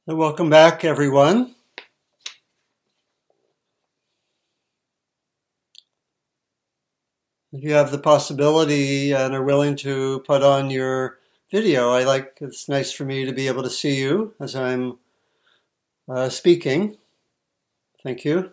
Welcome back, everyone. If you have the possibility and are willing to put on your video, it's nice for me to be able to see you as I'm speaking. Thank you.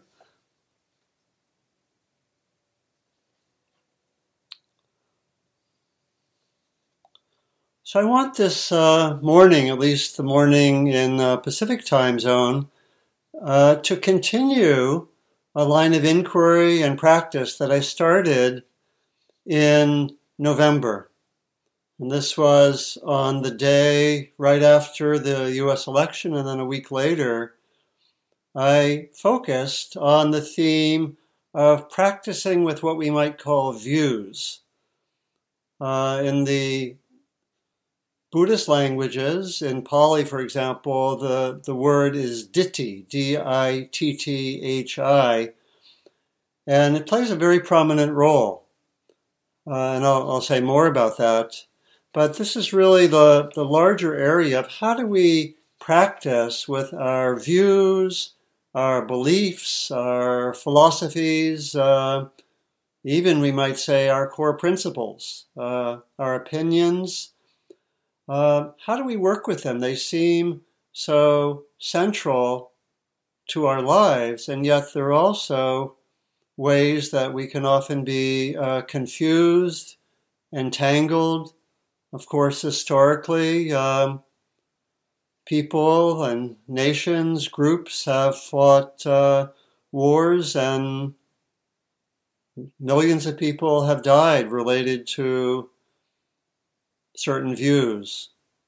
So I want this morning, at least the morning in Pacific time zone, to continue a line of inquiry and practice that I started in November. And this was on the day right after the US election, and then a week later, I focused on the theme of practicing with what we might call views. In the Buddhist languages, in Pali, for example, the word is ditthi, D-I-T-T-H-I, and it plays a very prominent role. And I'll say more about that. But this is really the larger area of how do we practice with our views, our beliefs, our philosophies, even we might say our core principles, our opinions. How do we work with them? They seem so central to our lives, and yet they're also ways that we can often be confused, entangled. Of course, historically, people and nations, groups have fought wars, and millions of people have died related to certain views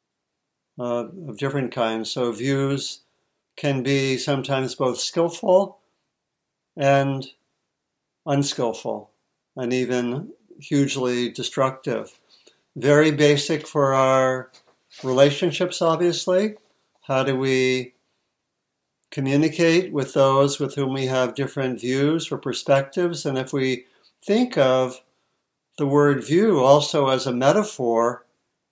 of different kinds. So views can be sometimes both skillful and unskillful, and even hugely destructive. Very basic for our relationships, obviously. How do we communicate with those with whom we have different views or perspectives? And if we think of the word view also as a metaphor,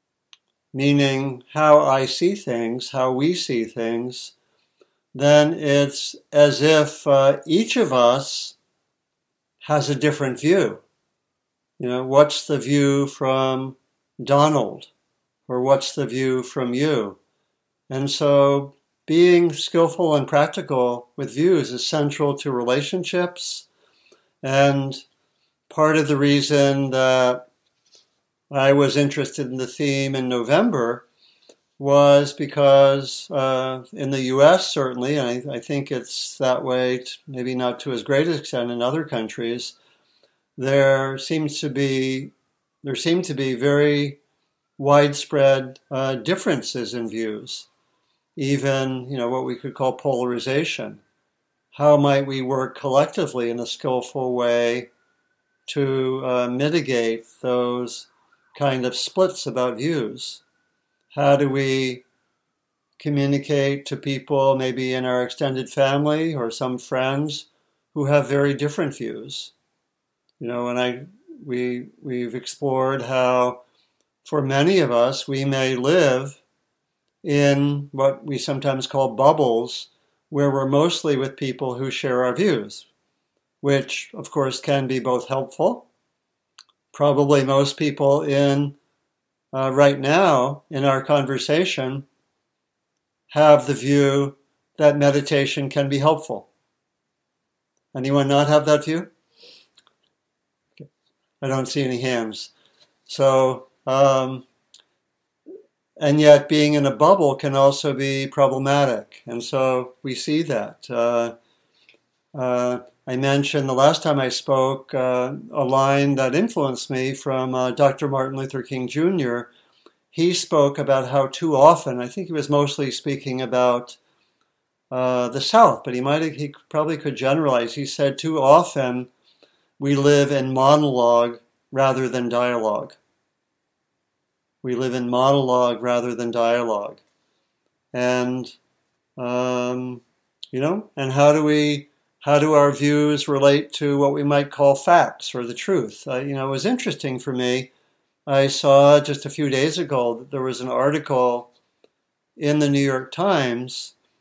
meaning how I see things, how we see things, then it's as if each of us has a different view. You know, what's the view from Donald? Or what's the view from you? And so being skillful and practical with views is central to relationships. And part of the reason that I was interested in the theme in November was because in the US, certainly, and I think it's that way, maybe not to as great an extent in other countries, there seem to be very widespread differences in views, even what we could call polarization. How might we work collectively in a skillful way to mitigate those kind of splits about views? How do we communicate to people, maybe in our extended family or some friends who have very different views? And we've explored how, for many of us, we may live in what we sometimes call bubbles, where we're mostly with people who share our views, which, of course, can be both helpful. Probably most people right now in our conversation have the view that meditation can be helpful. Anyone not have that view? Okay. I don't see any hands. So, and yet being in a bubble can also be problematic. And so we see that. I mentioned the last time I spoke a line that influenced me from Dr. Martin Luther King Jr. He spoke about how too often, I think he was mostly speaking about the South, but he probably could generalize. He said too often we live in monologue rather than dialogue. We live in monologue rather than dialogue. And, and how do our views relate to what we might call facts or the truth? It was interesting for me. I saw just a few days ago that there was an article in the New York Times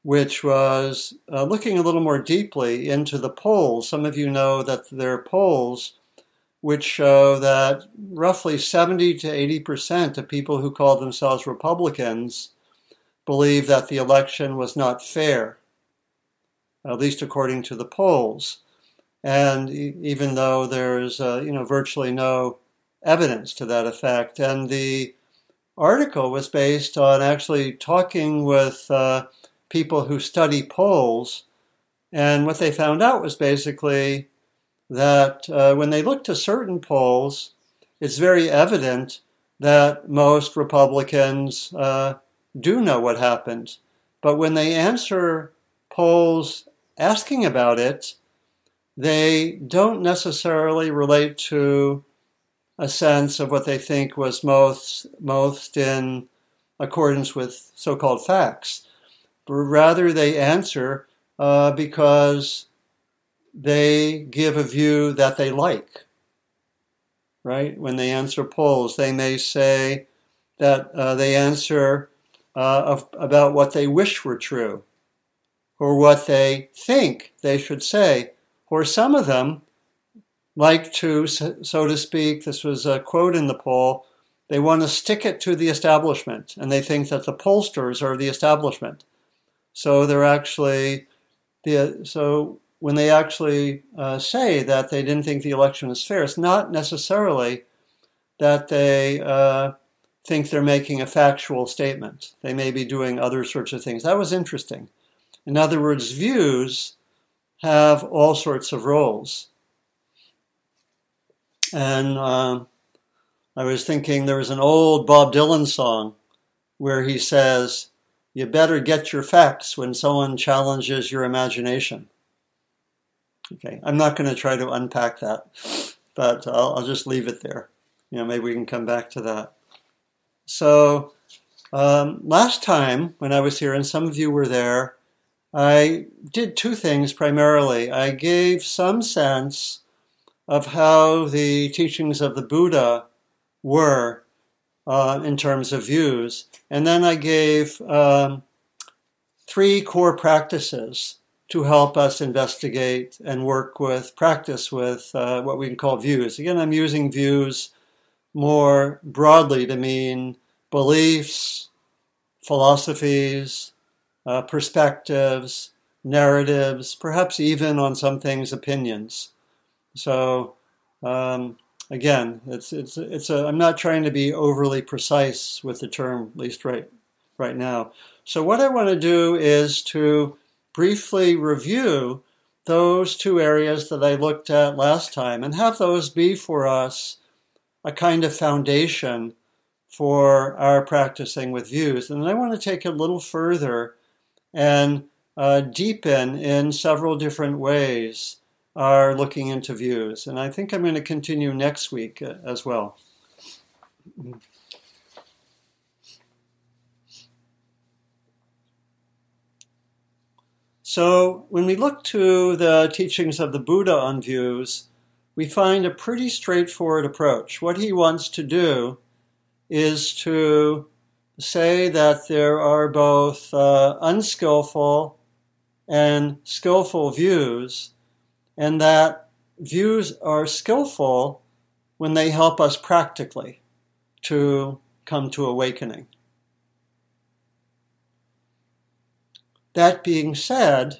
which was looking a little more deeply into the polls. Some of you know that there are polls which show that roughly 70 to 80% of people who call themselves Republicans believe that the election was not fair, at least according to the polls. And even though there's virtually no evidence to that effect. And the article was based on actually talking with people who study polls, and what they found out was basically that when they looked to certain polls, it's very evident that most Republicans do know what happened. But when they answer polls asking about it, they don't necessarily relate to a sense of what they think was most in accordance with so-called facts. But rather they answer because they give a view that they like, right? When they answer polls, they may say that they answer about what they wish were true, or what they think they should say. Or some of them like to, so to speak, this was a quote in the poll, they want to stick it to the establishment, and they think that the pollsters are the establishment. So they're actually, so when they actually say that they didn't think the election was fair, it's not necessarily that they think they're making a factual statement. They may be doing other sorts of things. That was interesting. In other words, views have all sorts of roles. And I was thinking there was an old Bob Dylan song where he says, "You better get your facts when someone challenges your imagination." Okay, I'm not going to try to unpack that, but I'll just leave it there. Maybe we can come back to that. So last time when I was here, and some of you were there, I did two things primarily. I gave some sense of how the teachings of the Buddha were in terms of views. And then I gave three core practices to help us investigate and work with, practice with what we can call views. Again, I'm using views more broadly to mean beliefs, philosophies, perspectives, narratives, perhaps even on some things, opinions. So again, I'm not trying to be overly precise with the term, at least right now. So what I want to do is to briefly review those two areas that I looked at last time and have those be for us a kind of foundation for our practicing with views. And I want to take it a little further and deepen in several different ways are looking into views. And I think I'm going to continue next week as well. So when we look to the teachings of the Buddha on views, we find a pretty straightforward approach. What he wants to do is to say that there are both unskillful and skillful views, and that views are skillful when they help us practically to come to awakening. That being said,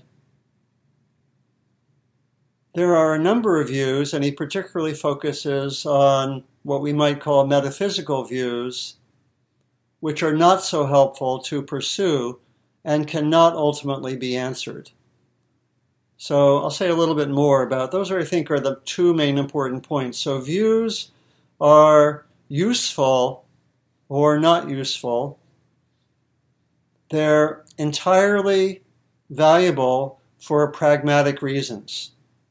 there are a number of views, and he particularly focuses on what we might call metaphysical views, which are not so helpful to pursue and cannot ultimately be answered. So I'll say a little bit more about those. I think are the two main important points. So views are useful or not useful. They're entirely valuable for pragmatic reasons.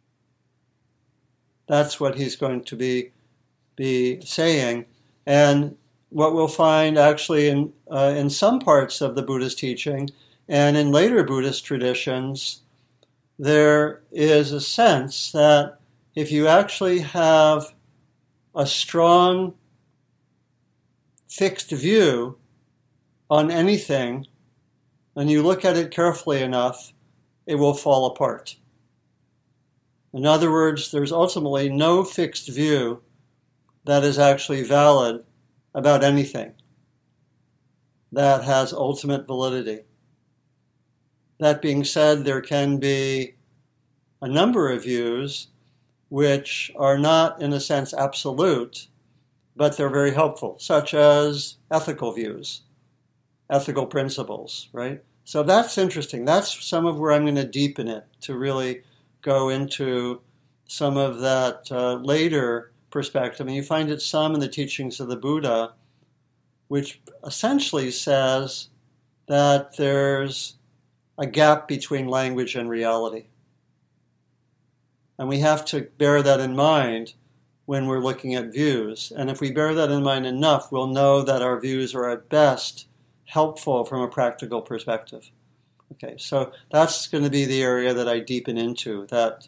That's what he's going to be saying. And what we'll find actually in some parts of the Buddha's teaching and in later Buddhist traditions, there is a sense that if you actually have a strong, fixed view on anything, and you look at it carefully enough, it will fall apart. In other words, there's ultimately no fixed view that is actually valid about anything that has ultimate validity. That being said, there can be a number of views which are not, in a sense, absolute, but they're very helpful, such as ethical views, ethical principles, right? So that's interesting. That's some of where I'm going to deepen it, to really go into some of that later perspective. And you find it some in the teachings of the Buddha, which essentially says that there's a gap between language and reality. And we have to bear that in mind when we're looking at views. And if we bear that in mind enough, we'll know that our views are at best helpful from a practical perspective. Okay, so that's going to be the area that I deepen into, that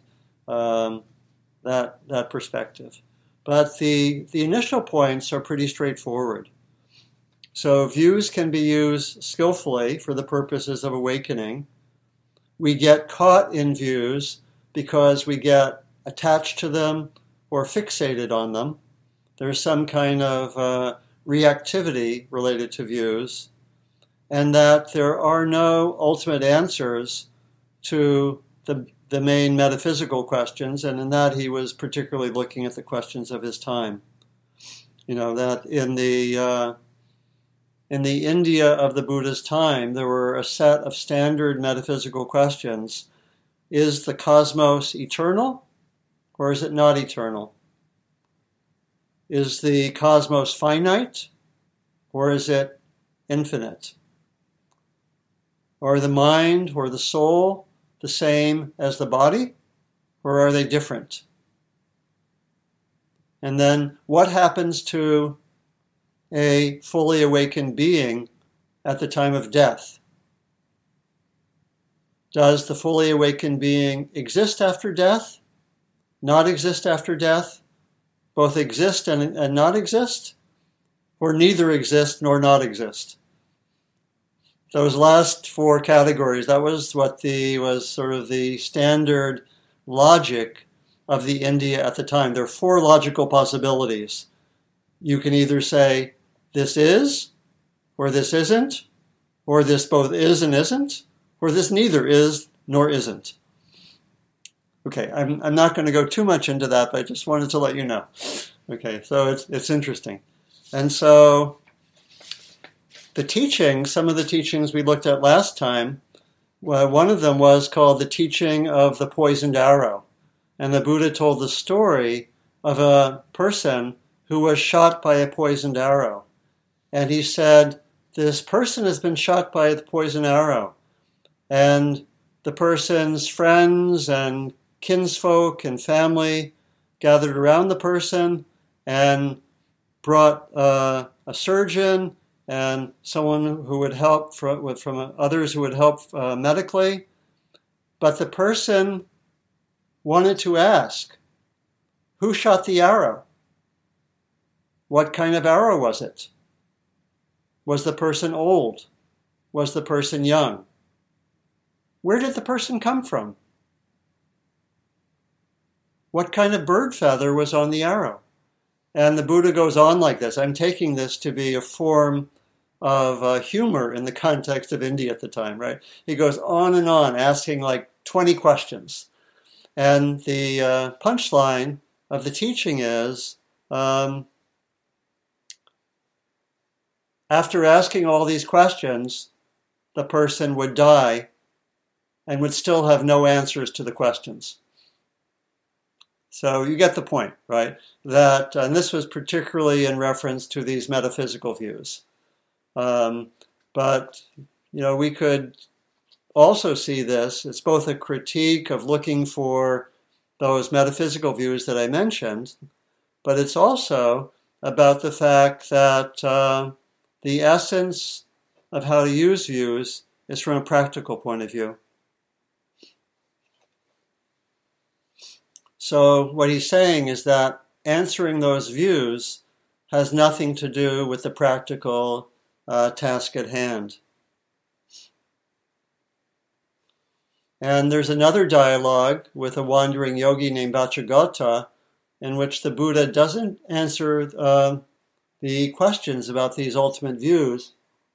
perspective. But the initial points are pretty straightforward. So views can be used skillfully for the purposes of awakening. We get caught in views because we get attached to them or fixated on them. There's some kind of reactivity related to views, and that there are no ultimate answers to the main metaphysical questions, and in that he was particularly looking at the questions of his time. You know, that in the India of the Buddha's time, there were a set of standard metaphysical questions. Is the cosmos eternal, or is it not eternal? Is the cosmos finite, or is it infinite? Are the mind or the soul the same as the body, or are they different? And then what happens to a fully awakened being at the time of death? Does the fully awakened being exist after death, not exist after death, both exist and not exist, or neither exist nor not exist? Those last four categories, that was what was sort of the standard logic of the India at the time. There are four logical possibilities. You can either say, this is, or this isn't, or this both is and isn't, or this neither is nor isn't. Okay, I'm not going to go too much into that, but I just wanted to let you know. Okay, so it's interesting. And so the teachings, some of the teachings we looked at last time, one of them was called the teaching of the poisoned arrow. And the Buddha told the story of a person who was shot by a poisoned arrow. And he said, this person has been shot by the poisoned arrow. And the person's friends and kinsfolk and family gathered around the person and brought a surgeon and someone who would help from others who would help medically. But the person wanted to ask, who shot the arrow? What kind of arrow was it? Was the person old? Was the person young? Where did the person come from? What kind of bird feather was on the arrow? And the Buddha goes on like this. I'm taking this to be a form of humor in the context of India at the time, right? He goes on, asking like 20 questions. And the punchline of the teaching is, after asking all these questions, the person would die and would still have no answers to the questions. So you get the point, right? That, and this was particularly in reference to these metaphysical views. But, you know, we could also see this. It's both a critique of looking for those metaphysical views that I mentioned, but it's also about the fact that the essence of how to use views is from a practical point of view. So what he's saying is that answering those views has nothing to do with the practical task at hand. And there's another dialogue with a wandering yogi named Vacchagotta in which the Buddha doesn't answer the questions about these ultimate views.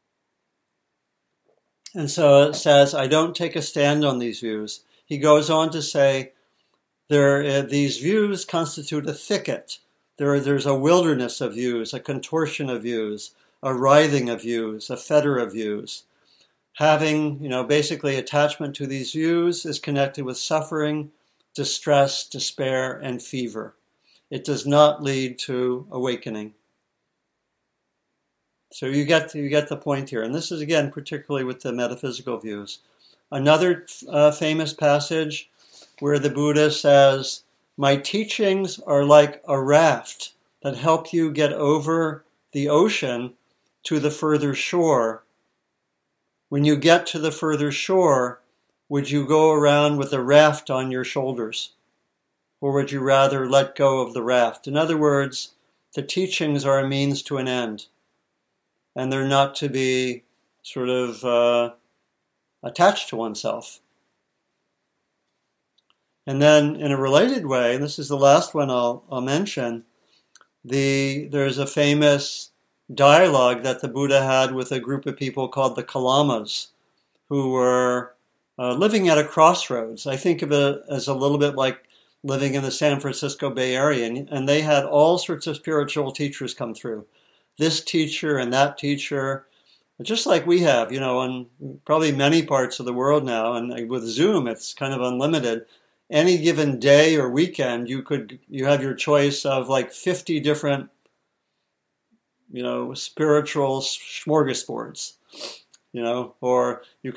And so it says, I don't take a stand on these views. He goes on to say, these views constitute a thicket. There's a wilderness of views, a contortion of views, a writhing of views, a fetter of views. Having, basically attachment to these views is connected with suffering, distress, despair, and fever. It does not lead to awakening. So you get the point here. And this is, again, particularly with the metaphysical views. Another famous passage where the Buddha says, my teachings are like a raft that help you get over the ocean to the further shore. When you get to the further shore, would you go around with a raft on your shoulders? Or would you rather let go of the raft? In other words, the teachings are a means to an end. And they're not to be sort of attached to oneself. And then in a related way, and this is the last one I'll mention, there's a famous dialogue that the Buddha had with a group of people called the Kalamas, who were living at a crossroads. I think of it as a little bit like living in the San Francisco Bay Area, and they had all sorts of spiritual teachers come through. This teacher and that teacher, just like we have, in probably many parts of the world now, and with Zoom, it's kind of unlimited. Any given day or weekend, you have your choice of like 50 different, spiritual smorgasbords, or you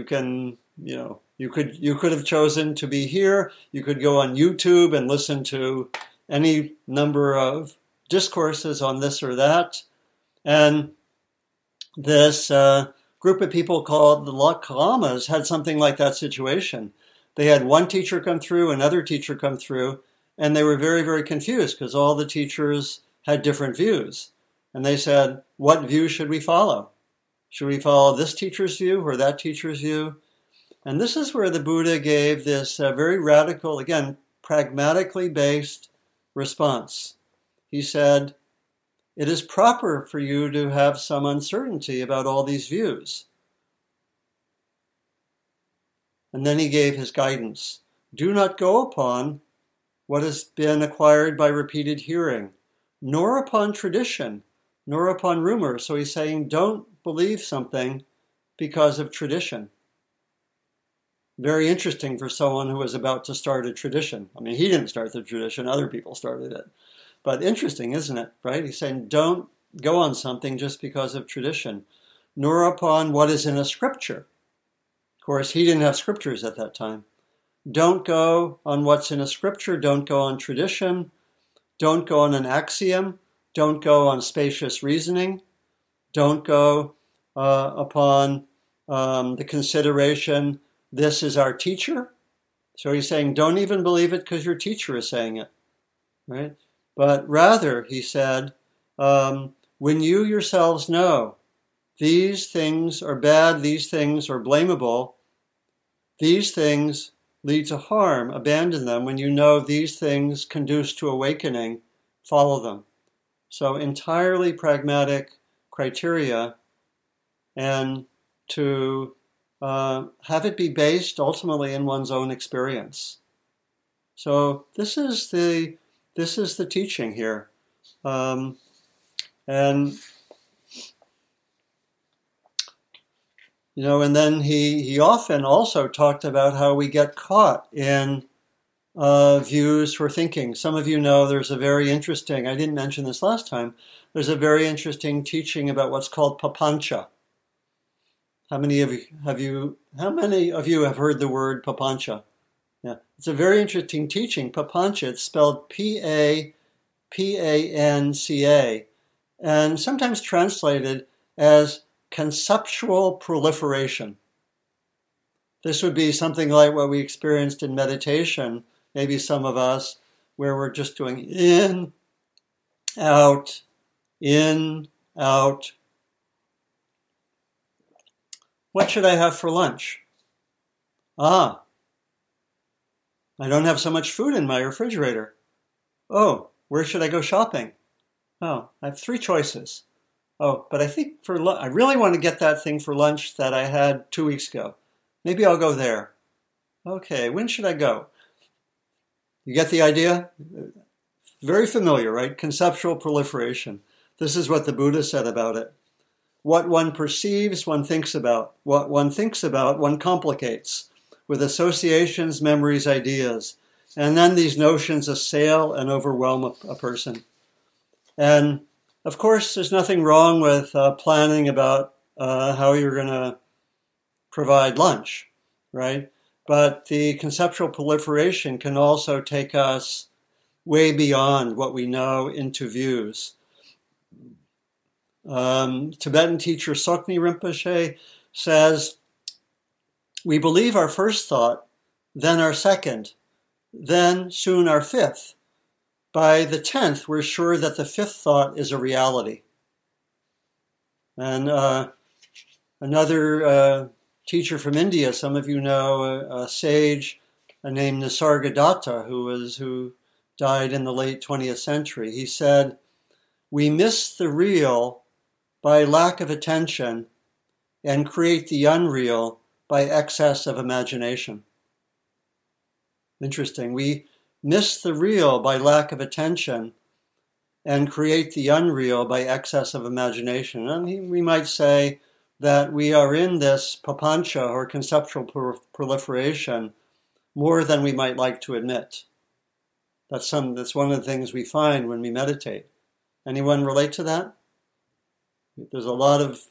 could have chosen to be here. You could go on YouTube and listen to any number of discourses on this or that. And this group of people called the Kalamas had something like that situation. They had one teacher come through, another teacher come through, and they were very, very confused because all the teachers had different views. And they said, what view should we follow? Should we follow this teacher's view or that teacher's view? And this is where the Buddha gave this very radical, again, pragmatically based response. He said, it is proper for you to have some uncertainty about all these views. And then he gave his guidance. Do not go upon what has been acquired by repeated hearing, nor upon tradition, nor upon rumor. So he's saying, don't believe something because of tradition. Very interesting for someone who was about to start a tradition. I mean, he didn't start the tradition, other people started it. But interesting, isn't it? Right? He's saying, don't go on something just because of tradition, nor upon what is in a scripture. Of course, he didn't have scriptures at that time. Don't go on what's in a scripture. Don't go on tradition. Don't go on an axiom. Don't go on spacious reasoning. Don't go upon the consideration, this is our teacher. So he's saying, don't even believe it because your teacher is saying it. Right? But rather, he said, when you yourselves know these things are bad, these things are blamable, these things lead to harm, abandon them. When you know these things conduce to awakening, follow them. So entirely pragmatic criteria, and to have it be based ultimately in one's own experience. So this is the teaching here. And then he often also talked about how we get caught in views for thinking. Some of you know there's a very interesting, I didn't mention this last time, there's a very interesting teaching about what's called papancha. How many of you have heard the word papancha? Yeah, it's a very interesting teaching. Papancha, it's spelled Papanca, and sometimes translated as conceptual proliferation. This would be something like what we experienced in meditation, maybe some of us, where we're just doing in, out, in, out. What should I have for lunch? I don't have so much food in my refrigerator. Oh, where should I go shopping? Oh, I have three choices. Oh, but I think I really want to get that thing for lunch that I had 2 weeks ago. Maybe I'll go there. Okay, when should I go? You get the idea? Very familiar, right? Conceptual proliferation. This is what the Buddha said about it. What one perceives, one thinks about. What one thinks about, one complicates with associations, memories, ideas. And then these notions assail and overwhelm a person. And of course, there's nothing wrong with planning about how you're going to provide lunch, right? But the conceptual proliferation can also take us way beyond what we know into views. Tibetan teacher Sokni Rinpoche says, we believe our first thought, then our second, then soon our fifth. By the 10th, we're sure that the fifth thought is a reality. And another teacher from India, some of you know, a sage named Nisargadatta, who died in the late 20th century. He said, we miss the real by lack of attention and create the unreal by excess of imagination. Interesting. We miss the real by lack of attention and create the unreal by excess of imagination. And we might say that we are in this papancha, or conceptual proliferation, more than we might like to admit. That's one of the things we find when we meditate. Anyone relate to that? There's a lot of,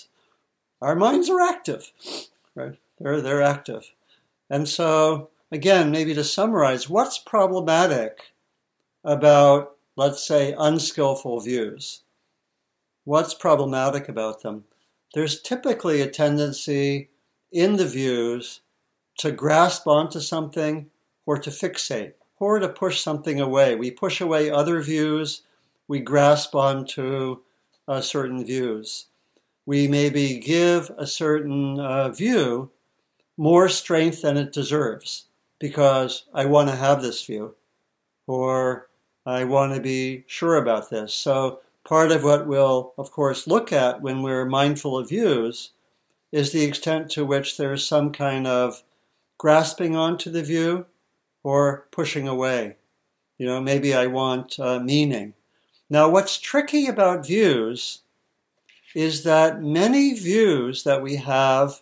our minds are active, right? They're active. And so, again, maybe to summarize, what's problematic about, let's say, unskillful views? What's problematic about them? There's typically a tendency in the views to grasp onto something or to fixate or to push something away. We push away other views. We grasp onto certain views. We maybe give a certain view more strength than it deserves because I want to have this view or I want to be sure about this. So part of what we'll, of course, look at when we're mindful of views is the extent to which there's some kind of grasping onto the view or pushing away. Maybe I want meaning. Now, what's tricky about views is that many views that we have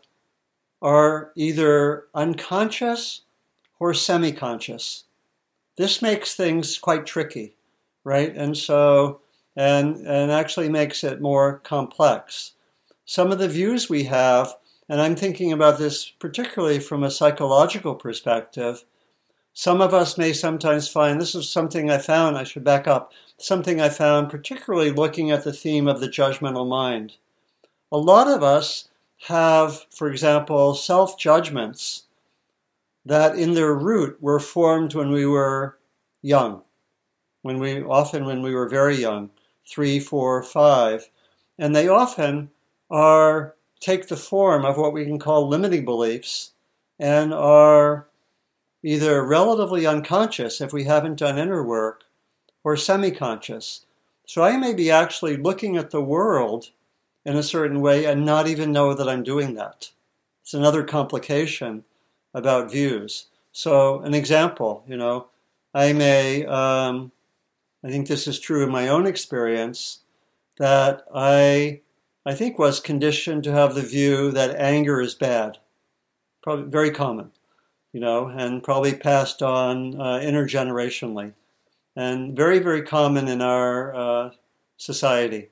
are either unconscious or semi-conscious. This makes things quite tricky, right? And so, and actually makes it more complex. Some of the views we have, and I'm thinking about this particularly from a psychological perspective, some of us may sometimes find, this is something I found, I should back up, something I found particularly looking at the theme of the judgmental mind. A lot of us have, for example, self-judgments that in their root were formed when we were young, when we were very young, 3, 4, 5, and they often take the form of what we can call limiting beliefs and are either relatively unconscious if we haven't done inner work or semi-conscious. So I may be actually looking at the world in a certain way and not even know that I'm doing that. It's another complication about views. So an example, I may, I think this is true in my own experience, that I think was conditioned to have the view that anger is bad. Probably very common, and probably passed on intergenerationally. And very, very common in our society.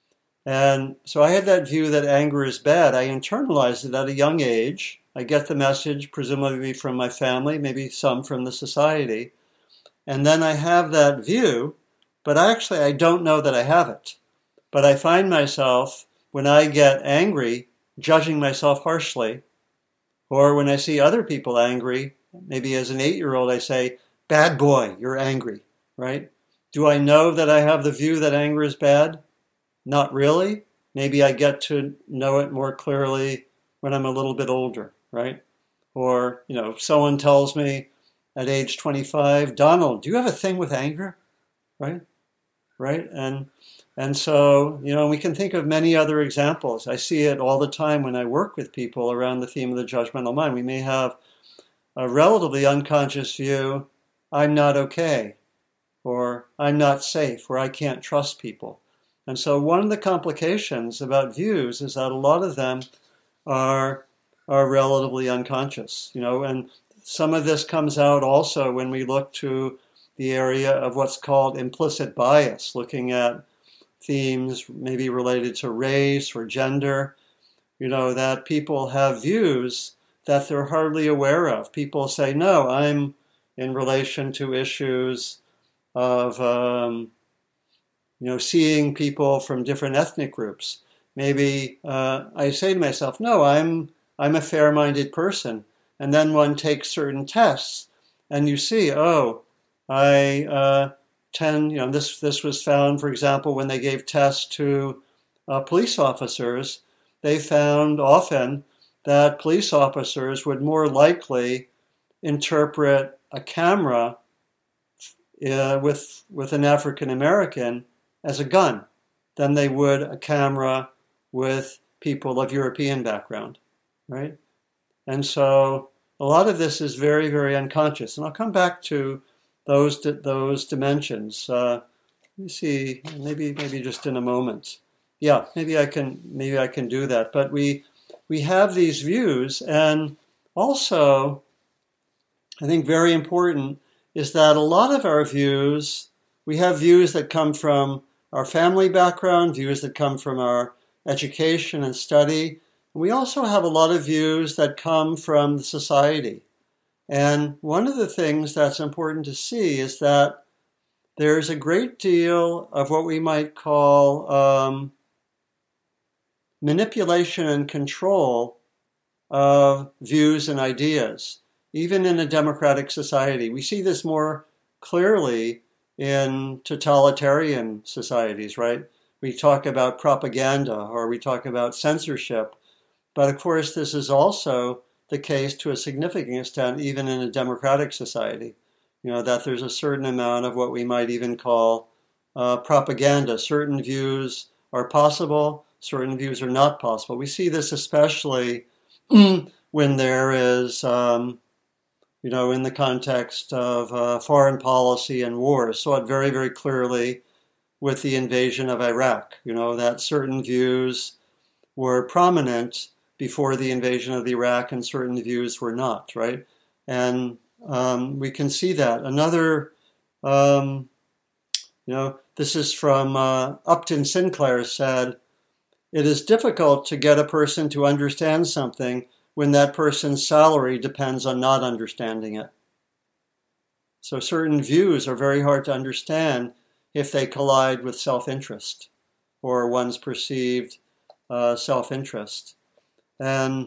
And so I had that view that anger is bad. I internalized it at a young age. I get the message, presumably from my family, maybe some from the society. And then I have that view, but actually I don't know that I have it. But I find myself, when I get angry, judging myself harshly. Or when I see other people angry, maybe as an 8-year-old, I say, bad boy, you're angry, right? Do I know that I have the view that anger is bad? Not really. Maybe I get to know it more clearly when I'm a little bit older, right? Or, someone tells me, at age 25, Donald, do you have a thing with anger? Right? Right? And so, we can think of many other examples. I see it all the time when I work with people around the theme of the judgmental mind. We may have a relatively unconscious view, I'm not okay, or I'm not safe, or I can't trust people. And so one of the complications about views is that a lot of them are relatively unconscious, and some of this comes out also when we look to the area of what's called implicit bias, looking at themes maybe related to race or gender, that people have views that they're hardly aware of. People say, no, I'm in relation to issues of, seeing people from different ethnic groups. Maybe I say to myself, no, I'm a fair-minded person. And then one takes certain tests and you see, I tend, this was found, for example, when they gave tests to police officers, they found often that police officers would more likely interpret a camera with an African American as a gun than they would a camera with people of European background, right? And so a lot of this is very, very unconscious. And I'll come back to those dimensions. Let me see, maybe just in a moment. Yeah, maybe I can do that. But we have these views, and also, I think very important is that a lot of our views, we have views that come from our family background, views that come from our education and study. We also have a lot of views that come from the society. And one of the things that's important to see is that there's a great deal of what we might call manipulation and control of views and ideas, even in a democratic society. We see this more clearly in totalitarian societies, right? We talk about propaganda or we talk about censorship. But of course, this is also the case to a significant extent, even in a democratic society, that there's a certain amount of what we might even call propaganda. Certain views are possible, certain views are not possible. We see this especially when there is, in the context of foreign policy and wars. Saw it very, very clearly with the invasion of Iraq, that certain views were prominent before the invasion of Iraq and certain views were not, right? And we can see that. Another, this is from Upton Sinclair said, it is difficult to get a person to understand something when that person's salary depends on not understanding it. So certain views are very hard to understand if they collide with self-interest or one's perceived self-interest. And,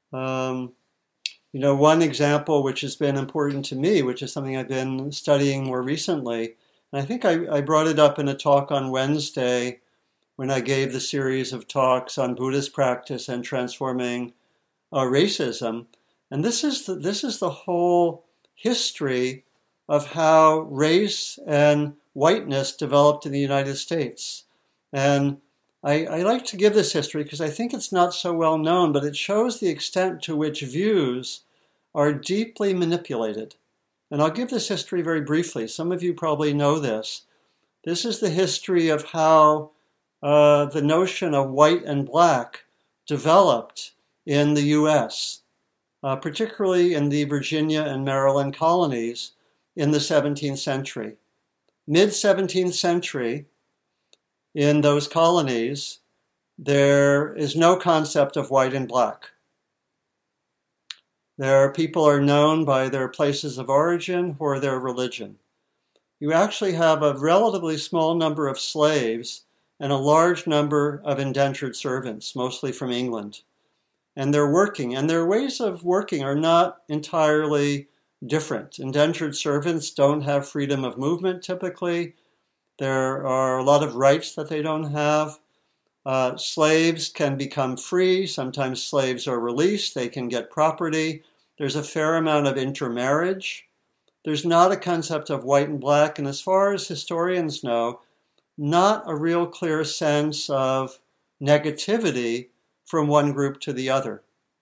one example which has been important to me, which is something I've been studying more recently, and I think I brought it up in a talk on Wednesday when I gave the series of talks on Buddhist practice and transforming racism. And this is the whole history of how race and whiteness developed in the United States. And I like to give this history because I think it's not so well known, but it shows the extent to which views are deeply manipulated. And I'll give this history very briefly. Some of you probably know this. This is the history of how the notion of white and black developed in the U.S., particularly in the Virginia and Maryland colonies in the 17th century. Mid-17th century, in those colonies, there is no concept of white and black. People are known by their places of origin or their religion. You actually have a relatively small number of slaves and a large number of indentured servants, mostly from England. And they're working, and their ways of working are not entirely different. Indentured servants don't have freedom of movement typically. There are a lot of rights that they don't have. Slaves can become free. Sometimes slaves are released. They can get property. There's a fair amount of intermarriage. there's not a concept of white and black, and as far as historians know, not a real clear sense of negativity from one group to the other.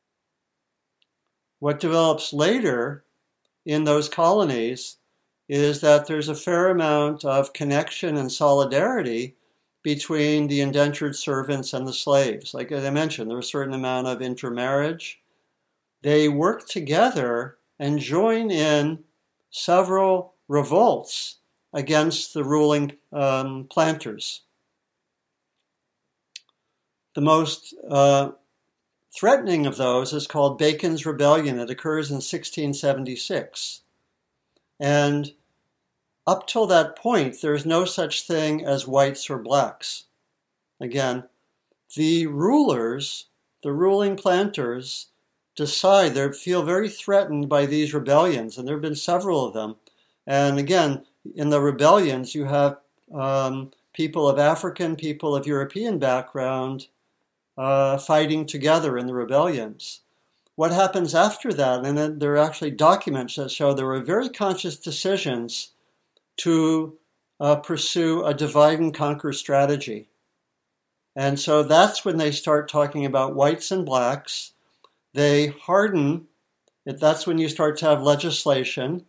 What develops later in those colonies is that there's a fair amount of connection and solidarity between the indentured servants and the slaves. Like as I mentioned, there was a certain amount of intermarriage. They work together and join in several revolts against the ruling planters. The most threatening of those is called Bacon's Rebellion. It occurs in 1676. And up till that point, there's no such thing as whites or blacks. Again, the rulers, the ruling planters, decide, they feel very threatened by these rebellions, and there have been several of them. And again, in the rebellions, you have people of African, people of European background fighting together in the rebellions. What happens after that, and then there are actually documents that show there were very conscious decisions to pursue a divide and conquer strategy. And so that's when they start talking about whites and blacks. They harden, that's when you start to have legislation.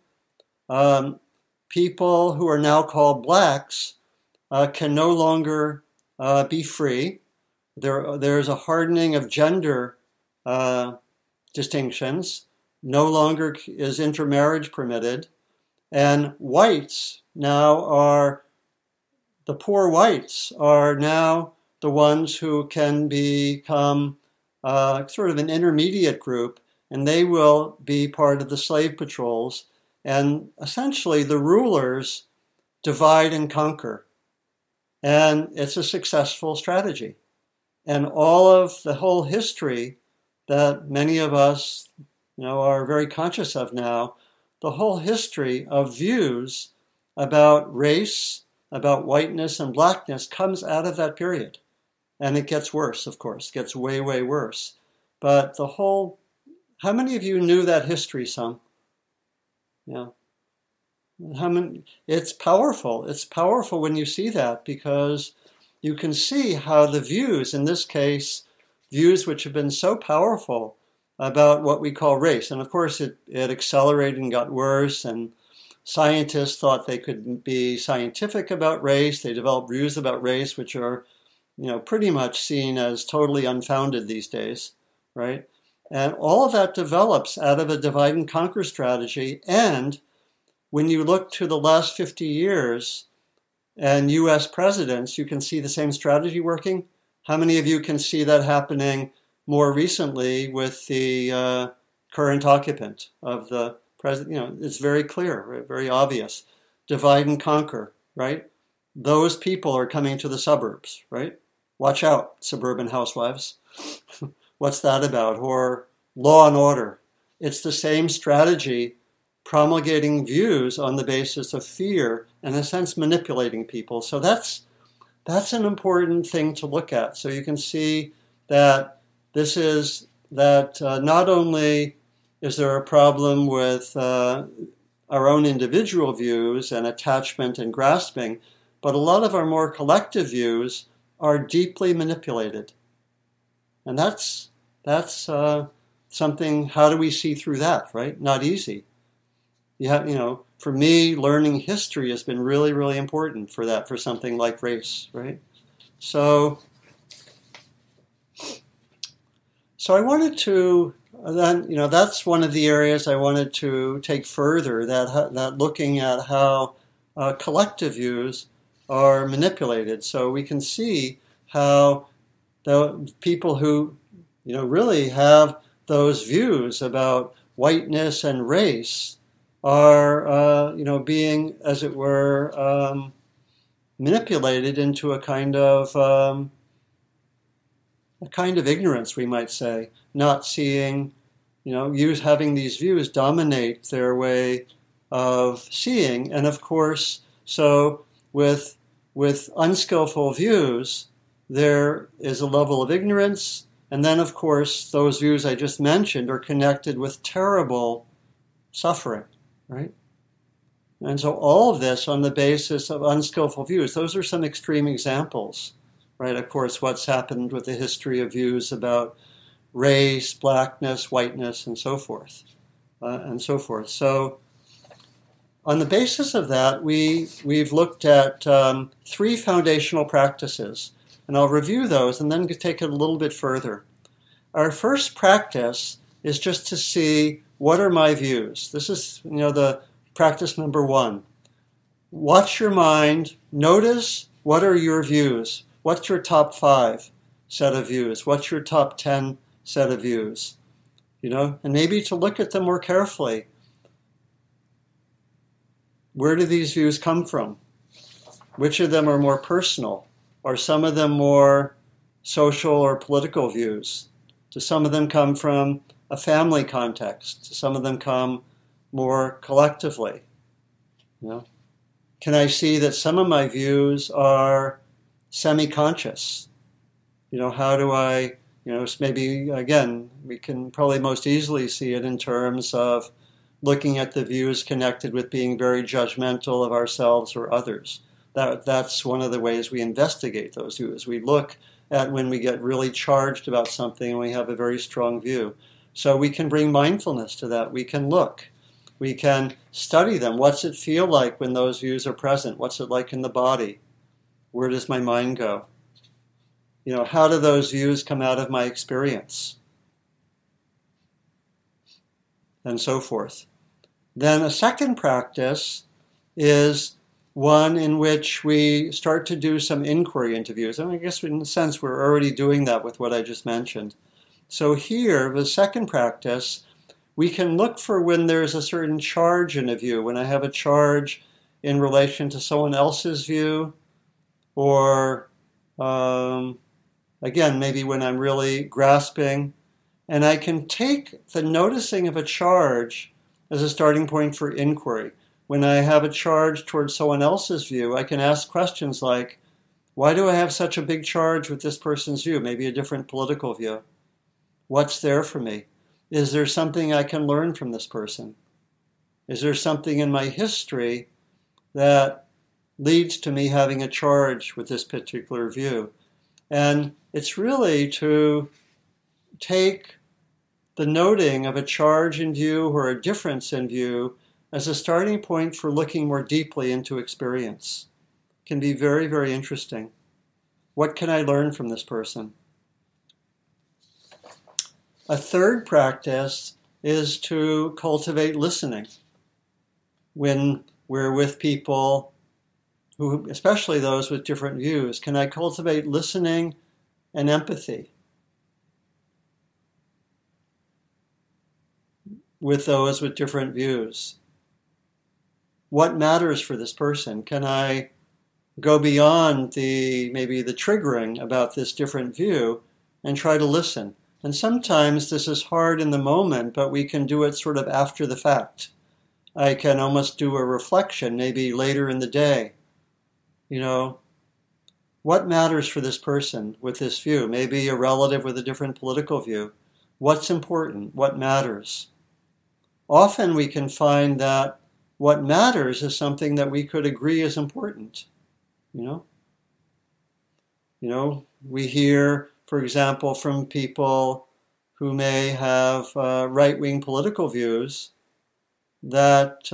People who are now called blacks can no longer be free. There's a hardening of gender distinctions. No longer is intermarriage permitted. And whites now are, the poor whites are now the ones who can become sort of an intermediate group, and they will be part of the slave patrols. And essentially the rulers divide and conquer. And it's a successful strategy. And all of the whole history that many of us, are very conscious of now, the whole history of views about race, about whiteness and blackness comes out of that period. And it gets worse, of course, gets way, way worse. But how many of you knew that history some? Yeah. It's powerful. It's powerful when you see that, because you can see how the views, in this case, views which have been so powerful about what we call race, and of course it accelerated and got worse, and scientists thought they could be scientific about race. They developed views about race which are, pretty much seen as totally unfounded these days, right? And all of that develops out of a divide and conquer strategy. And when you look to the last 50 years and U.S. presidents, you can see the same strategy working. How many of you can see that happening more recently with the current occupant of the president? It's very clear, right? Very obvious. Divide and conquer, right? Those people are coming to the suburbs, right? Watch out, suburban housewives. What's that about? Or law and order. It's the same strategy, promulgating views on the basis of fear and, in a sense, manipulating people. So that's an important thing to look at. So you can see that not only is there a problem with our own individual views and attachment and grasping, but a lot of our more collective views are deeply manipulated. And that's something, how do we see through that, right? Not easy. For me, learning history has been really, really important for that, for something like race, right? So I wanted to, that's one of the areas I wanted to take further, that looking at how collective views are manipulated. So we can see how the people who, really have those views about whiteness and race are, being, as it were, manipulated into a kind of ignorance, we might say, not seeing, having these views dominate their way of seeing. And of course, so with unskillful views, there is a level of ignorance. And then, of course, those views I just mentioned are connected with terrible suffering, right? And so all of this on the basis of unskillful views. Those are some extreme examples, right? Of course, what's happened with the history of views about race, blackness, whiteness, and so forth, So on the basis of that, we've looked at three foundational practices, and I'll review those and then take it a little bit further. Our first practice is just to see, what are my views? This is, the practice number one. Watch your mind. Notice, what are your views? What's your top 5 set of views? What's your top 10 set of views? And maybe to look at them more carefully. Where do these views come from? Which of them are more personal? Are some of them more social or political views? Do some of them come from a family context? Do some of them come more collectively? Can I see that some of my views are semi-conscious? How do I, maybe, again, we can probably most easily see it in terms of looking at the views connected with being very judgmental of ourselves or others. That's one of the ways we investigate those views. We look at when we get really charged about something and we have a very strong view. So we can bring mindfulness to that. We can look. We can study them. What's it feel like when those views are present? What's it like in the body? Where does my mind go? How do those views come out of my experience? And so forth. Then a second practice is one in which we start to do some inquiry into views. And I guess in a sense we're already doing that with what I just mentioned. So here, the second practice, we can look for when there's a certain charge in a view, when I have a charge in relation to someone else's view, or again, maybe when I'm really grasping. And I can take the noticing of a charge as a starting point for inquiry. When I have a charge towards someone else's view, I can ask questions like, why do I have such a big charge with this person's view? Maybe a different political view. What's there for me? Is there something I can learn from this person? Is there something in my history that leads to me having a charge with this particular view? And it's really to take the noting of a charge in view or a difference in view as a starting point for looking more deeply into experience. It can be very, very interesting. What can I learn from this person? A third practice is to cultivate listening. When we're with people who, especially those with different views, can I cultivate listening and empathy with those with different views? What matters for this person? Can I go beyond maybe the triggering about this different view and try to listen? And sometimes this is hard in the moment, but we can do it sort of after the fact. I can almost do a reflection, maybe later in the day. What matters for this person with this view? Maybe a relative with a different political view. What's important? What matters? Often we can find that what matters is something that we could agree is important. We hear, for example, from people who may have right-wing political views that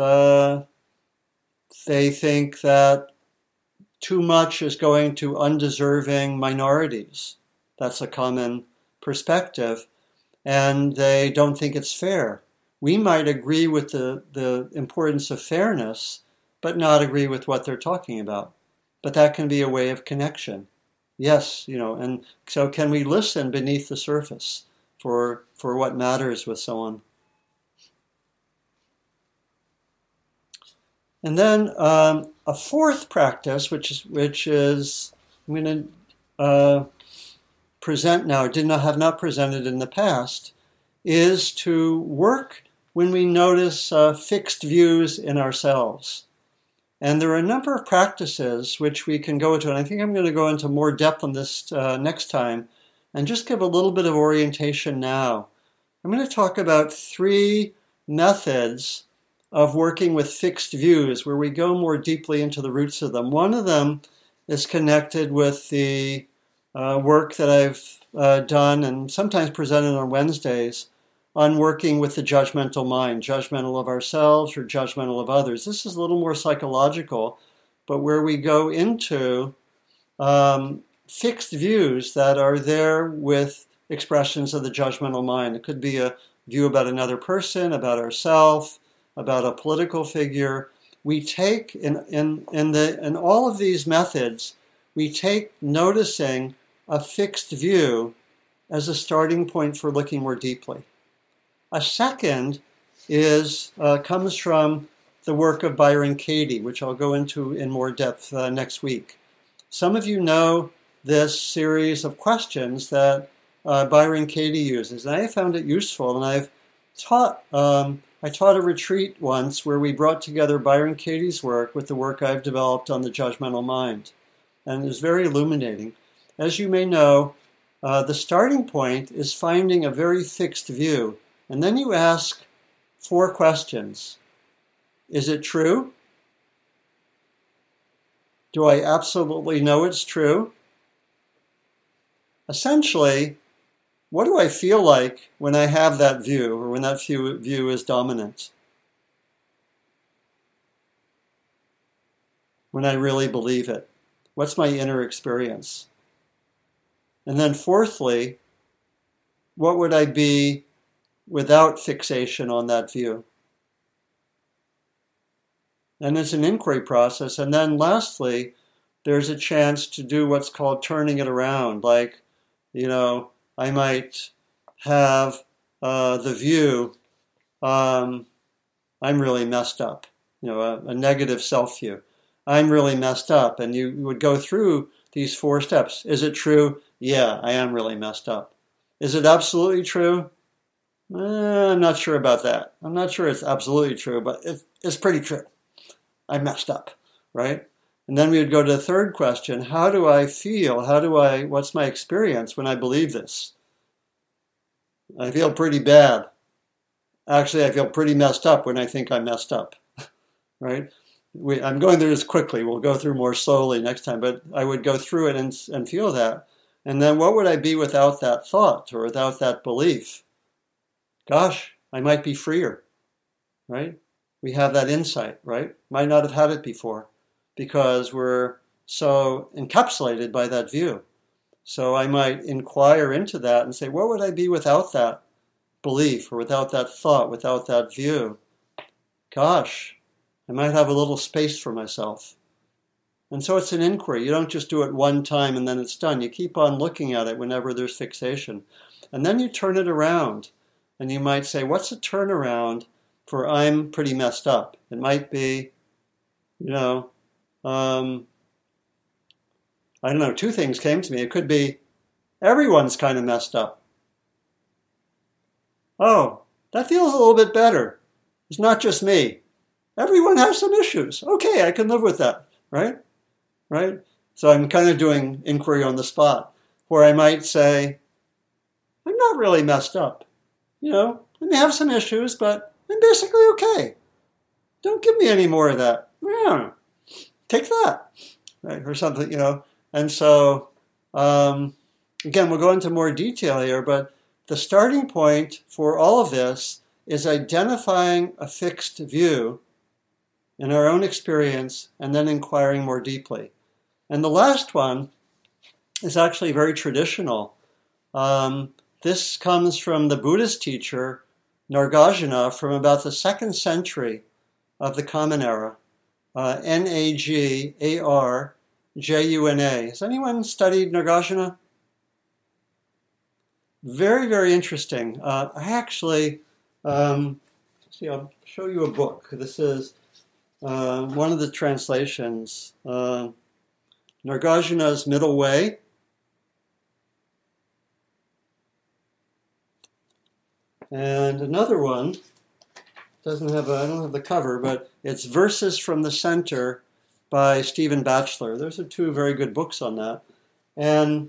they think that too much is going to undeserving minorities. That's a common perspective, and they don't think it's fair. We might agree with the importance of fairness, but not agree with what they're talking about. But that can be a way of connection. Yes, and so can we listen beneath the surface for what matters with someone? And then a fourth practice, which is I'm going to present now, have not presented in the past, is to work when we notice fixed views in ourselves. And there are a number of practices which we can go into, and I think I'm going to go into more depth on this next time, and just give a little bit of orientation now. I'm going to talk about 3 methods of working with fixed views, where we go more deeply into the roots of them. One of them is connected with the work that I've done and sometimes presented on Wednesdays on working with the judgmental mind, judgmental of ourselves or judgmental of others. This is a little more psychological, but where we go into fixed views that are there with expressions of the judgmental mind. It could be a view about another person, about ourselves, about a political figure. We take, in all of these methods, we take noticing a fixed view as a starting point for looking more deeply. A second comes from the work of Byron Katie, which I'll go into in more depth next week. Some of you know this series of questions that Byron Katie uses, and I have found it useful. And I taught a retreat once where we brought together Byron Katie's work with the work I've developed on the judgmental mind, and it was very illuminating. As you may know, the starting point is finding a very fixed view, and then you ask 4 questions. Is it true? Do I absolutely know it's true? Essentially, what do I feel like when I have that view, or when that view is dominant? When I really believe it? What's my inner experience? And then fourthly, what would I be without fixation on that view? And it's an inquiry process. And then lastly, there's a chance to do what's called turning it around. Like, I might have the view, I'm really messed up, a negative self-view. I'm really messed up. And you would go through these 4 steps. Is it true? Yeah, I am really messed up. Is it absolutely true? I'm not sure about that. I'm not sure it's absolutely true, but it's pretty true. I messed up, right? And then we would go to the third question. How do I feel? What's my experience when I believe this? I feel pretty bad. Actually, I feel pretty messed up when I think I'm messed up, right? I'm going through this quickly. We'll go through more slowly next time, but I would go through it and feel that. And then what would I be without that thought or without that belief? Gosh, I might be freer, right? We have that insight, right? Might not have had it before because we're so encapsulated by that view. So I might inquire into that and say, what would I be without that belief or without that thought, without that view? Gosh, I might have a little space for myself. And so it's an inquiry. You don't just do it one time and then it's done. You keep on looking at it whenever there's fixation. And then you turn it around. And you might say, what's a turnaround for I'm pretty messed up? It might be, I don't know, 2 things came to me. It could be, everyone's kind of messed up. Oh, that feels a little bit better. It's not just me. Everyone has some issues. Okay, I can live with that, right? Right? So I'm kind of doing inquiry on the spot, where I might say, I'm not really messed up. I may have some issues, but I'm basically okay. Don't give me any more of that. Yeah, take that, right? Or something, And so, again, we'll go into more detail here, but the starting point for all of this is identifying a fixed view in our own experience and then inquiring more deeply. And the last one is actually very traditional. This comes from the Buddhist teacher, Nagarjuna, from about the 2nd century of the Common Era, Nagarjuna. Has anyone studied Nagarjuna? Very, very interesting. I actually, I'll show you a book. This is one of the translations, Nagarjuna's Middle Way. And another one, I don't have the cover, but it's Verses from the Center by Stephen Batchelor. Those are 2 very good books on that. And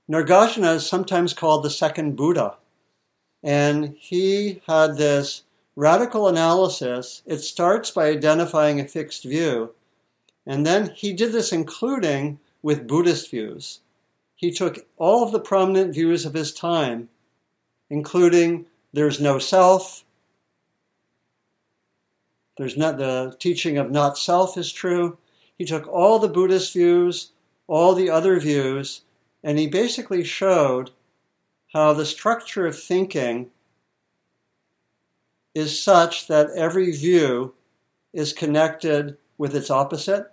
Nagarjuna is sometimes called the second Buddha. And he had this radical analysis, it starts by identifying a fixed view. And then he did this including with Buddhist views. He took all of the prominent views of his time, including there's no self, there's not, the teaching of not self is true. He took all the Buddhist views, all the other views, and he basically showed how the structure of thinking is such that every view is connected with its opposite.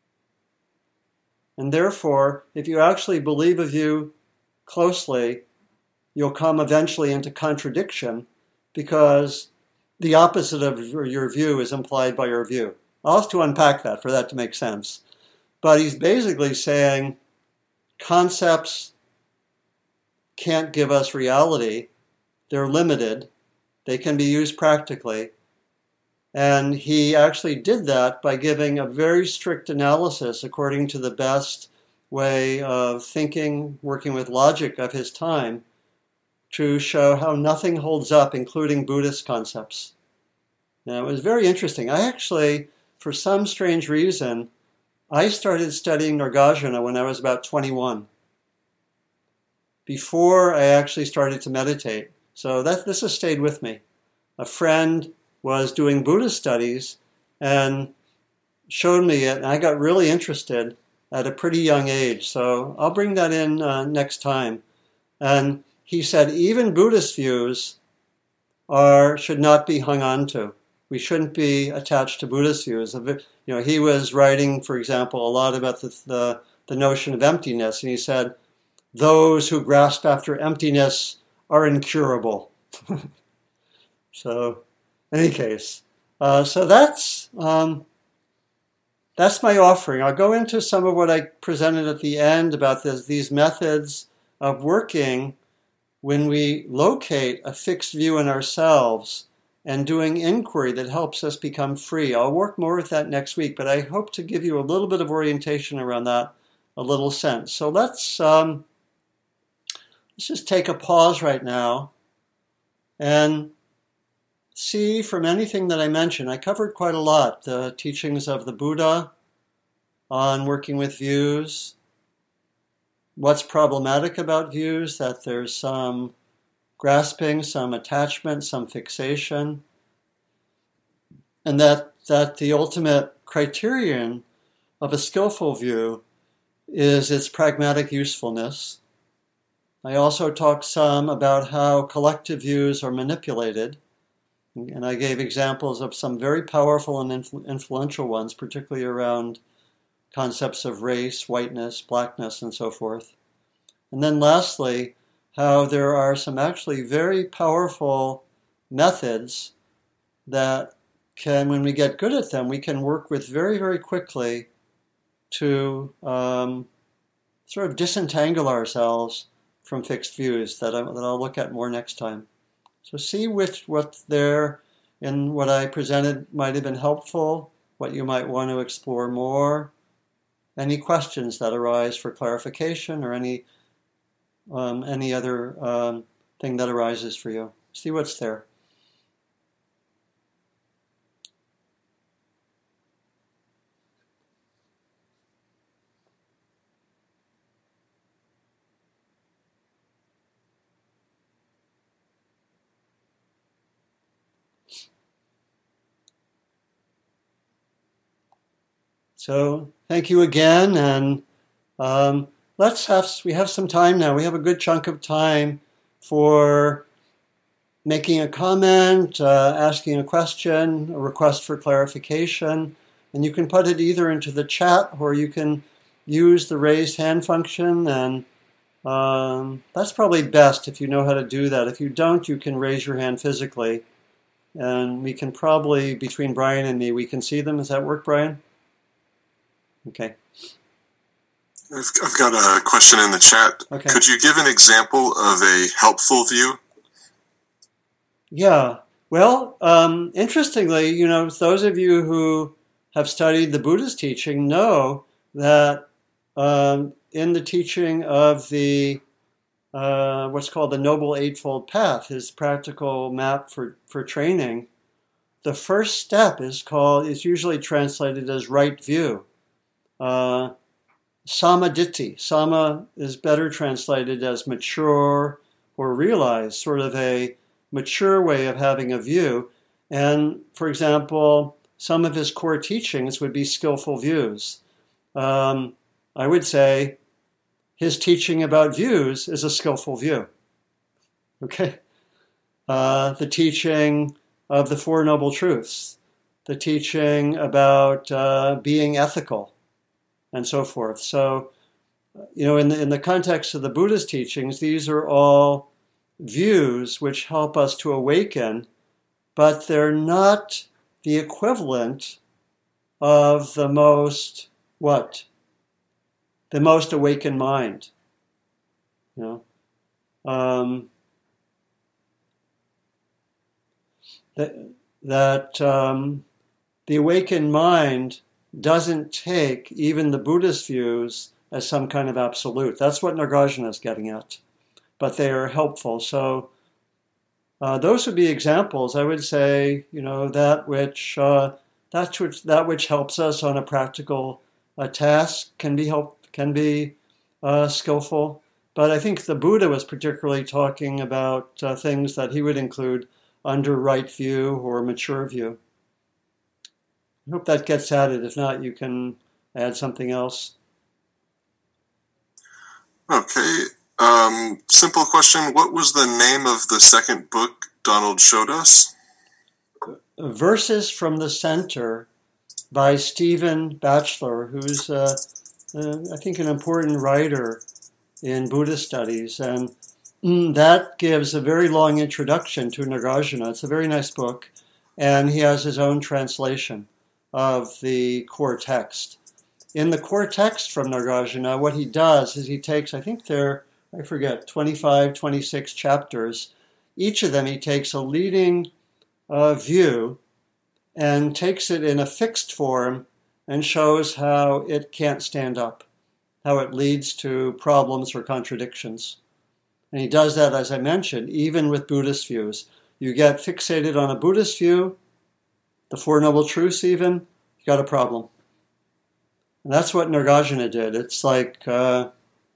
And therefore, if you actually believe a view closely, you'll come eventually into contradiction because the opposite of your view is implied by your view. I'll have to unpack that for that to make sense. But he's basically saying concepts can't give us reality. They're limited. They can be used practically. And he actually did that by giving a very strict analysis according to the best way of thinking, working with logic of his time, to show how nothing holds up, including Buddhist concepts. Now, it was very interesting. I actually, for some strange reason, I started studying Nagarjuna when I was about 21, before I actually started to meditate. So this has stayed with me. A friend was doing Buddhist studies and showed me it, and I got really interested at a pretty young age. So I'll bring that in next time. And he said even Buddhist views should not be hung on to. We shouldn't be attached to Buddhist views. He was writing, for example, a lot about the notion of emptiness, and he said, those who grasp after emptiness are incurable. So, in any case, so that's my offering. I'll go into some of what I presented at the end about these methods of working when we locate a fixed view in ourselves and doing inquiry that helps us become free. I'll work more with that next week, but I hope to give you a little bit of orientation around that, a little sense. So let's just take a pause right now and see from anything that I mentioned. I covered quite a lot. The teachings of the Buddha on working with views, what's problematic about views, that there's some grasping, some attachment, some fixation, and that the ultimate criterion of a skillful view is its pragmatic usefulness. I also talked some about how collective views are manipulated, and I gave examples of some very powerful and influential ones, particularly around concepts of race, whiteness, blackness, and so forth. And then lastly, how there are some actually very powerful methods that can, when we get good at them, we can work with very, very quickly to sort of disentangle ourselves from fixed views that I'll look at more next time. So see what there in what I presented might have been helpful, what you might want to explore more, any questions that arise for clarification, or any other thing that arises for you. See what's there. So thank you again, and we have some time now. We have a good chunk of time for making a comment, asking a question, a request for clarification, and you can put it either into the chat or you can use the raised hand function, and that's probably best if you know how to do that. If you don't, you can raise your hand physically, and we can probably, between Brian and me, we can see them. Does that work, Brian? Okay. I've got a question in the chat. Okay. Could you give an example of a helpful view? Yeah. Well, interestingly, those of you who have studied the Buddhist teaching know that in the teaching of the what's called the Noble Eightfold Path, his practical map for training, the first step is usually translated as right view. Samaditi. Sama is better translated as mature or realized, sort of a mature way of having a view. And, for example, some of his core teachings would be skillful views. I would say his teaching about views is a skillful view. Okay? The teaching of the Four Noble Truths, the teaching about being ethical, and so forth. So, in the context of the Buddha's teachings, these are all views which help us to awaken, but they're not the equivalent of the most awakened mind. The awakened mind doesn't take even the Buddhist views as some kind of absolute. That's what Nagarjuna is getting at. But they are helpful. So those would be examples. I would say, that which helps us on a practical task can be skillful. But I think the Buddha was particularly talking about things that he would include under right view or mature view. I hope that gets at it. If not, you can add something else. Okay. Simple question. What was the name of the second book Donald showed us? Verses from the Center by Stephen Batchelor, who's, I think, an important writer in Buddhist studies. And that gives a very long introduction to Nagarjuna. It's a very nice book. And he has his own translation of the core text. In the core text from Nagarjuna, what he does is he takes, I think there, 25, 26 chapters. Each of them he takes a leading view and takes it in a fixed form and shows how it can't stand up, how it leads to problems or contradictions. And he does that, as I mentioned, even with Buddhist views. You get fixated on a Buddhist view, the Four Noble Truths even, you got a problem. And that's what Nagarjuna did. It's like, that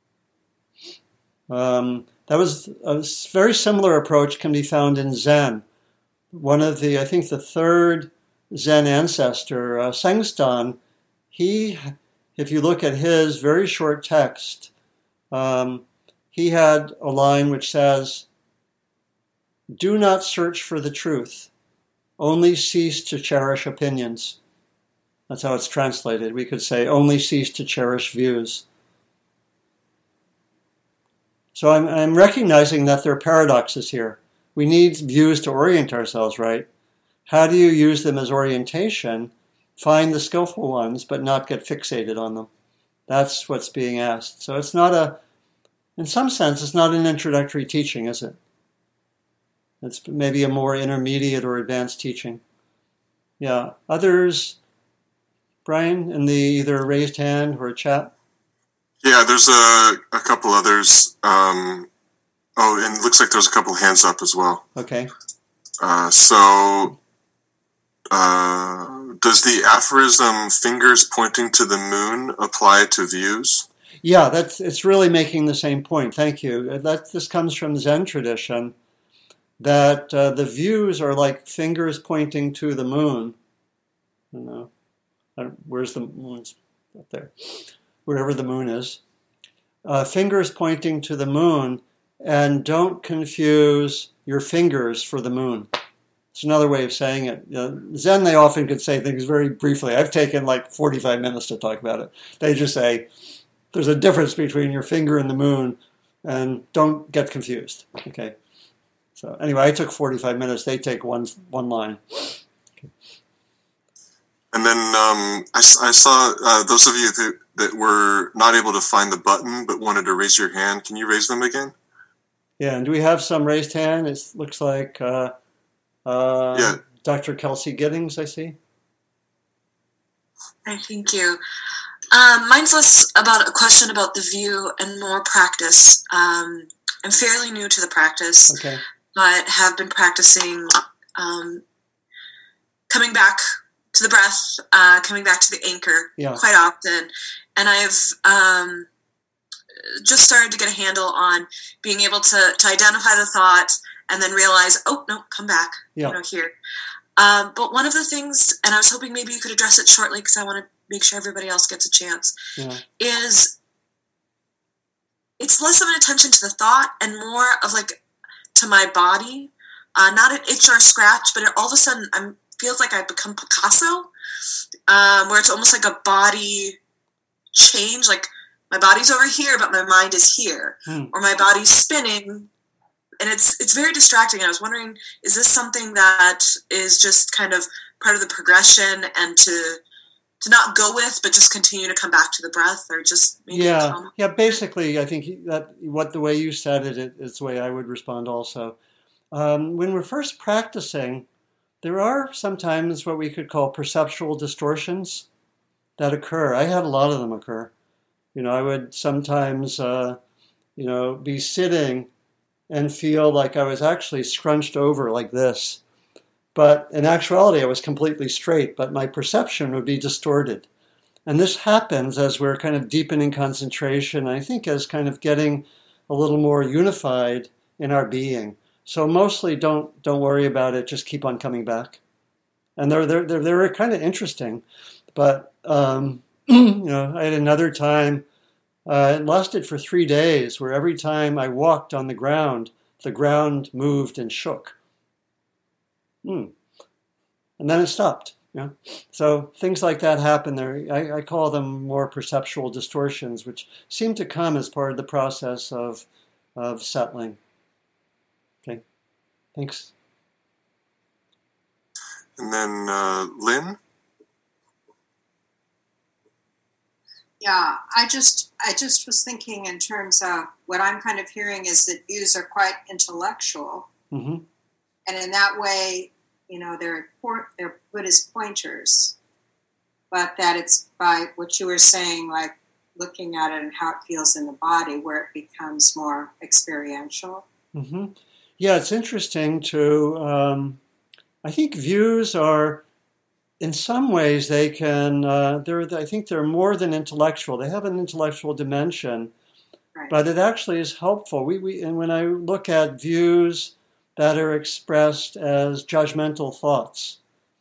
was a very similar approach can be found in Zen. One of the, I think the third Zen ancestor, Sengstan, if you look at his very short text, he had a line which says, "Do not search for the truth, only cease to cherish opinions." That's how it's translated. We could say, only cease to cherish views. So I'm recognizing that there are paradoxes here. We need views to orient ourselves, right? How do you use them as orientation? Find the skillful ones, but not get fixated on them. That's what's being asked. So it's not in some sense, it's not an introductory teaching, is it? It's maybe a more intermediate or advanced teaching. Yeah. Others, Brian, in the either raised hand or chat? Yeah, there's a couple others. And it looks like there's a couple hands up as well. Okay. Does the aphorism "fingers pointing to the moon" apply to views? Yeah, it's really making the same point. Thank you. This comes from Zen tradition, that the views are like fingers pointing to the moon. Where's the moon? Up there. Wherever the moon is. Fingers pointing to the moon, and don't confuse your fingers for the moon. It's another way of saying it. Zen, they often could say things very briefly. I've taken like 45 minutes to talk about it. They just say, there's a difference between your finger and the moon, and don't get confused. Okay. So anyway, I took 45 minutes. They take one line. Okay. And then I saw those of you that were not able to find the button but wanted to raise your hand. Can you raise them again? Yeah, and do we have some raised hand? It looks like yeah. Dr. Kelsey Giddings, I see. Hi, thank you. Mine's less about a question about the view and more practice. I'm fairly new to the practice, okay, but have been practicing coming back to the breath, coming back to the anchor quite often. And I've just started to get a handle on being able to identify the thought and then realize, oh, no, come back, here. But one of the things, and I was hoping maybe you could address it shortly because I want to make sure everybody else gets a chance, is it's less of an attention to the thought and more of like to my body, not an itch or a scratch, but all of a sudden feels like I've become Picasso, where it's almost like a body change, like my body's over here, but my mind is here, or my body's spinning, and it's very distracting. And I was wondering, is this something that is just kind of part of the progression, and to not go with, but just continue to come back to the breath, or just maybe basically, I think that the way you said it is the way I would respond also. When we're first practicing, there are sometimes what we could call perceptual distortions that occur. I had a lot of them occur. I would sometimes, be sitting and feel like I was actually scrunched over like this. But in actuality, I was completely straight, but my perception would be distorted. And this happens as we're kind of deepening concentration, I think as kind of getting a little more unified in our being. So mostly don't worry about it, just keep on coming back. And they're kind of interesting. But, I had another time, it lasted for 3 days, where every time I walked on the ground moved and shook. And then it stopped. So things like that happen there. I call them more perceptual distortions, which seem to come as part of the process of settling. Okay, thanks. And then Lynn? Yeah, I just was thinking in terms of what I'm kind of hearing is that views are quite intellectual. Mm-hmm. And in that way, they're Buddhist pointers, but that it's by what you were saying, like looking at it and how it feels in the body, where it becomes more experiential. Mm-hmm. Yeah, it's interesting to, I think views are, in some ways they can, I think they're more than intellectual. They have an intellectual dimension, right. But it actually is helpful. And when I look at views that are expressed as judgmental thoughts,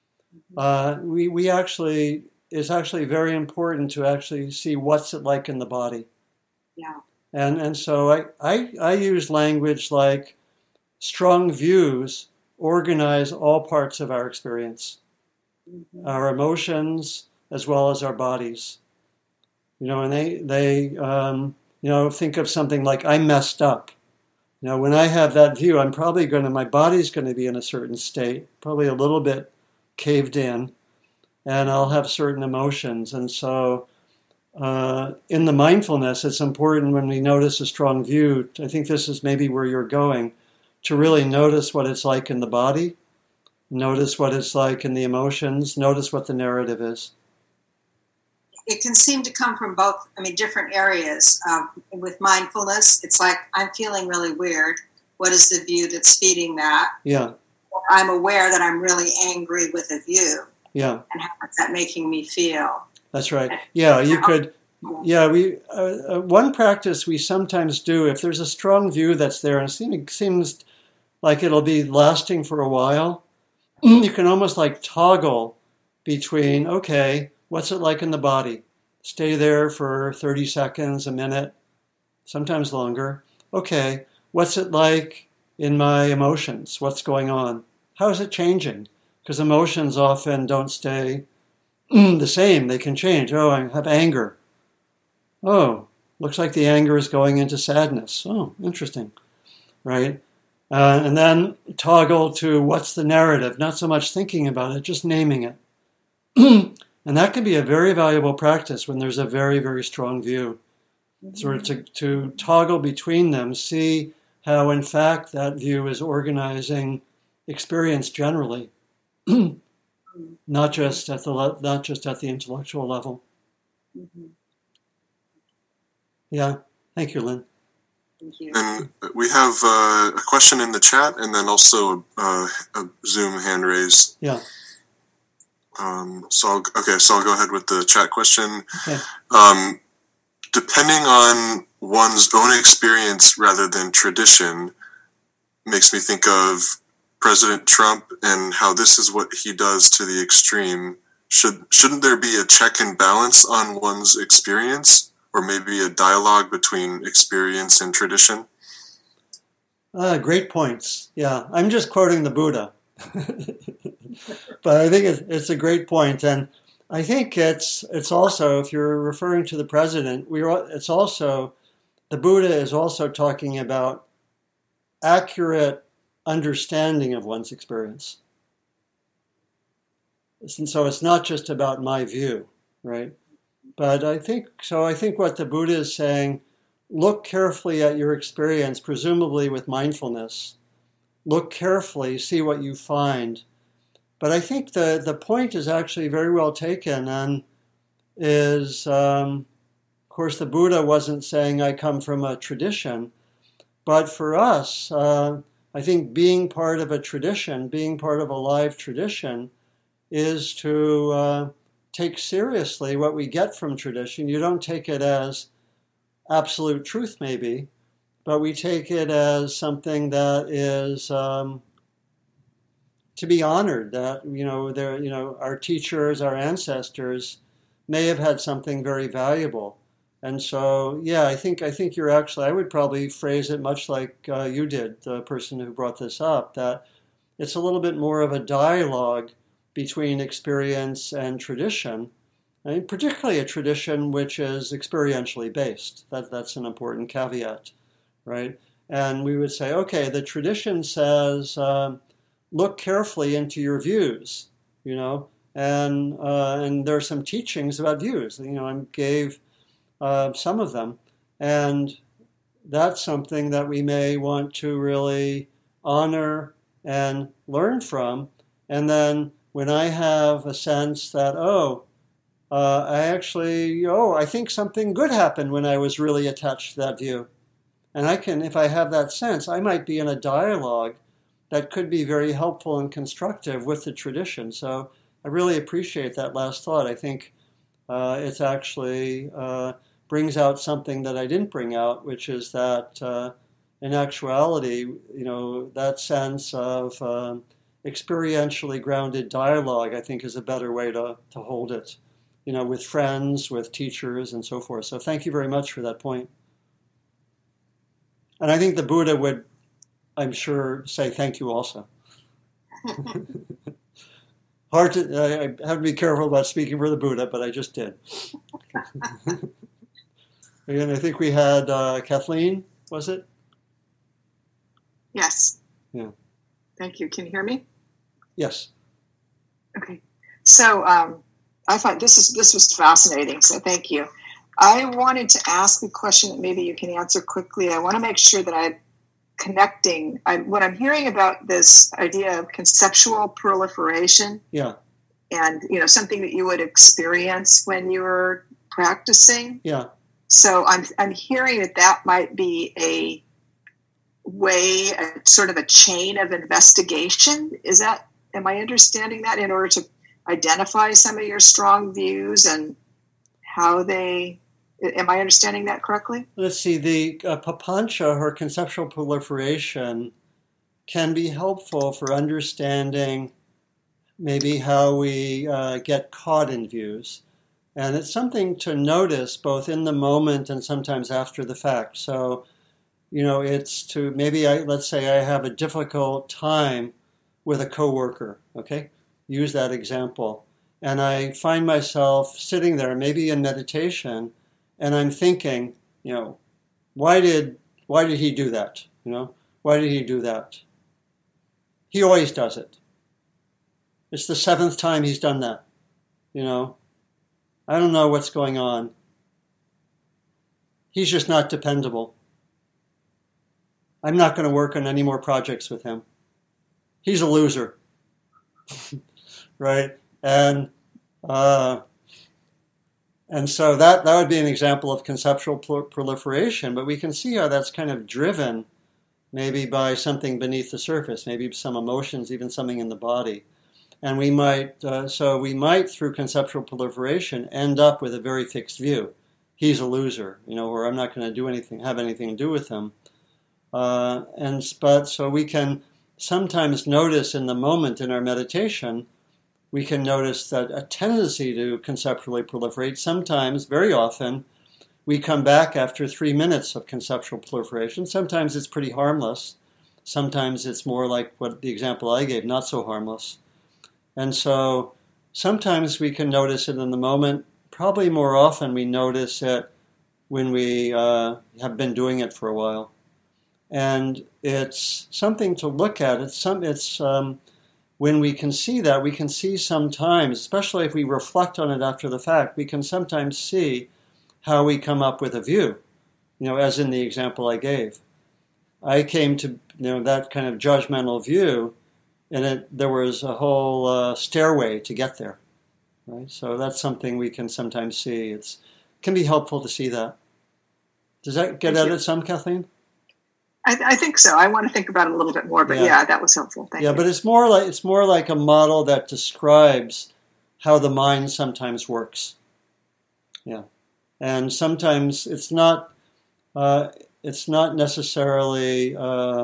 it's actually very important to actually see what's it like in the body. Yeah. And so I use language like strong views organize all parts of our experience, our emotions as well as our bodies. And they think of something like I messed up. When I have that view, my body's going to be in a certain state, probably a little bit caved in, and I'll have certain emotions. And so in the mindfulness, it's important when we notice a strong view, I think this is maybe where you're going, to really notice what it's like in the body, notice what it's like in the emotions, notice what the narrative is. It can seem to come from both, different areas. With mindfulness, it's like, I'm feeling really weird. What is the view that's feeding that? Yeah. I'm aware that I'm really angry with a view. Yeah. And how is that making me feel? That's right. Yeah, you could. Yeah, one practice we sometimes do, if there's a strong view that's there and it seems like it'll be lasting for a while, you can almost like toggle between, okay, what's it like in the body? Stay there for 30 seconds, a minute, sometimes longer. Okay, what's it like in my emotions? What's going on? How is it changing? Because emotions often don't stay the same. They can change. Oh, I have anger. Oh, looks like the anger is going into sadness. Oh, interesting. Right? And then toggle to what's the narrative? Not so much thinking about it, just naming it. And that can be a very valuable practice when there's a very, very strong view. Sort of to toggle between them, see how, in fact, that view is organizing experience generally, not just at the intellectual level. Mm-hmm. Yeah, thank you, Lynn. Thank you. And we have a question in the chat, and then also a Zoom hand raise. Yeah. So I'll go ahead with the chat question. Okay. Depending on one's own experience rather than tradition, makes me think of President Trump and how this is what he does to the extreme. Shouldn't there be a check and balance on one's experience, or maybe a dialogue between experience and tradition? Great points. Yeah, I'm just quoting the Buddha. But I think it's a great point. And I think it's also, if you're referring to the president, it's also, the Buddha is also talking about accurate understanding of one's experience. And so it's not just about my view, right? But I think what the Buddha is saying, look carefully at your experience, presumably with mindfulness. Look carefully, see what you find. But I think the point is actually very well taken, and is, of course, the Buddha wasn't saying I come from a tradition, but for us, I think being part of a tradition, being part of a live tradition, is to take seriously what we get from tradition. You don't take it as absolute truth, maybe, but we take it as something that is to be honored. That our teachers, our ancestors, may have had something very valuable, and so yeah, I think you're actually. I would probably phrase it much like you did, the person who brought this up. That it's a little bit more of a dialogue between experience and tradition. I mean, particularly a tradition which is experientially based. That's an important caveat, right? And we would say, okay, the tradition says, look carefully into your views, and there are some teachings about views. I gave some of them, and that's something that we may want to really honor and learn from. And then when I have a sense that, I think something good happened when I was really attached to that view. And if I have that sense, I might be in a dialogue that could be very helpful and constructive with the tradition. So I really appreciate that last thought. I think it's actually brings out something that I didn't bring out, which is that in actuality, that sense of experientially grounded dialogue, I think, is a better way to hold it, with friends, with teachers, and so forth. So thank you very much for that point. And I think the Buddha would, I'm sure, say thank you also. I have to be careful about speaking for the Buddha, but I just did. And I think we had Kathleen, was it? Yes. Yeah. Thank you. Can you hear me? Yes. Okay. So I thought this was fascinating. So thank you. I wanted to ask a question that maybe you can answer quickly. I want to make sure that I'm connecting. What I'm hearing about this idea of conceptual proliferation. Yeah. And something that you would experience when you were practicing. Yeah. So I'm hearing that might be a way, sort of a chain of investigation. Am I understanding that in order to identify some of your strong views and how they, am I understanding that correctly? Let's see, the papancha, or conceptual proliferation, can be helpful for understanding maybe how we get caught in views. And it's something to notice both in the moment and sometimes after the fact. So, it's to maybe let's say I have a difficult time with a coworker, okay? Use that example. And I find myself sitting there, maybe in meditation, and I'm thinking, why did he do that? Why did he do that? He always does it. It's the 7th time he's done that, I don't know what's going on. He's just not dependable. I'm not going to work on any more projects with him. He's a loser. Right? And so that would be an example of conceptual proliferation, but we can see how that's kind of driven maybe by something beneath the surface, maybe some emotions, even something in the body. And we might, through conceptual proliferation, end up with a very fixed view. He's a loser, or I'm not going to have anything to do with him. So we can sometimes notice in the moment in our meditation, we can notice that a tendency to conceptually proliferate. Sometimes, very often, we come back after 3 minutes of conceptual proliferation. Sometimes it's pretty harmless. Sometimes it's more like what the example I gave, not so harmless. And so sometimes we can notice it in the moment. Probably more often we notice it when we have been doing it for a while. And it's something to look at. When we can see that, we can see sometimes, especially if we reflect on it after the fact, we can sometimes see how we come up with a view, as in the example I gave. I came to that kind of judgmental view, and there was a whole stairway to get there, right? So that's something we can sometimes see. It can be helpful to see that. Does that get at it some, Kathleen? I think so. I want to think about it a little bit more, but yeah that was helpful. Thank you. But it's more like a model that describes how the mind sometimes works. Yeah, and sometimes it's not necessarily.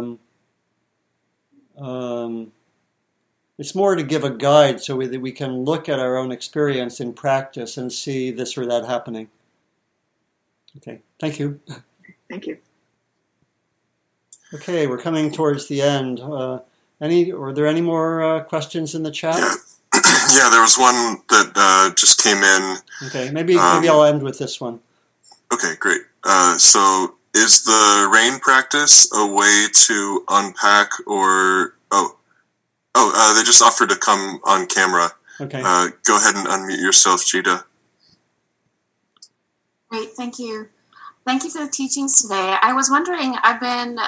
It's more to give a guide so that we can look at our own experience in practice and see this or that happening. Okay, thank you. Thank you. Okay, we're coming towards the end. Were there any more questions in the chat? Yeah, there was one that just came in. Okay, maybe I'll end with this one. Okay, great. So is the rain practice a way to unpack they just offered to come on camera. Okay. Go ahead and unmute yourself, Jita. Great, thank you. Thank you for the teachings today. I was wondering, I've been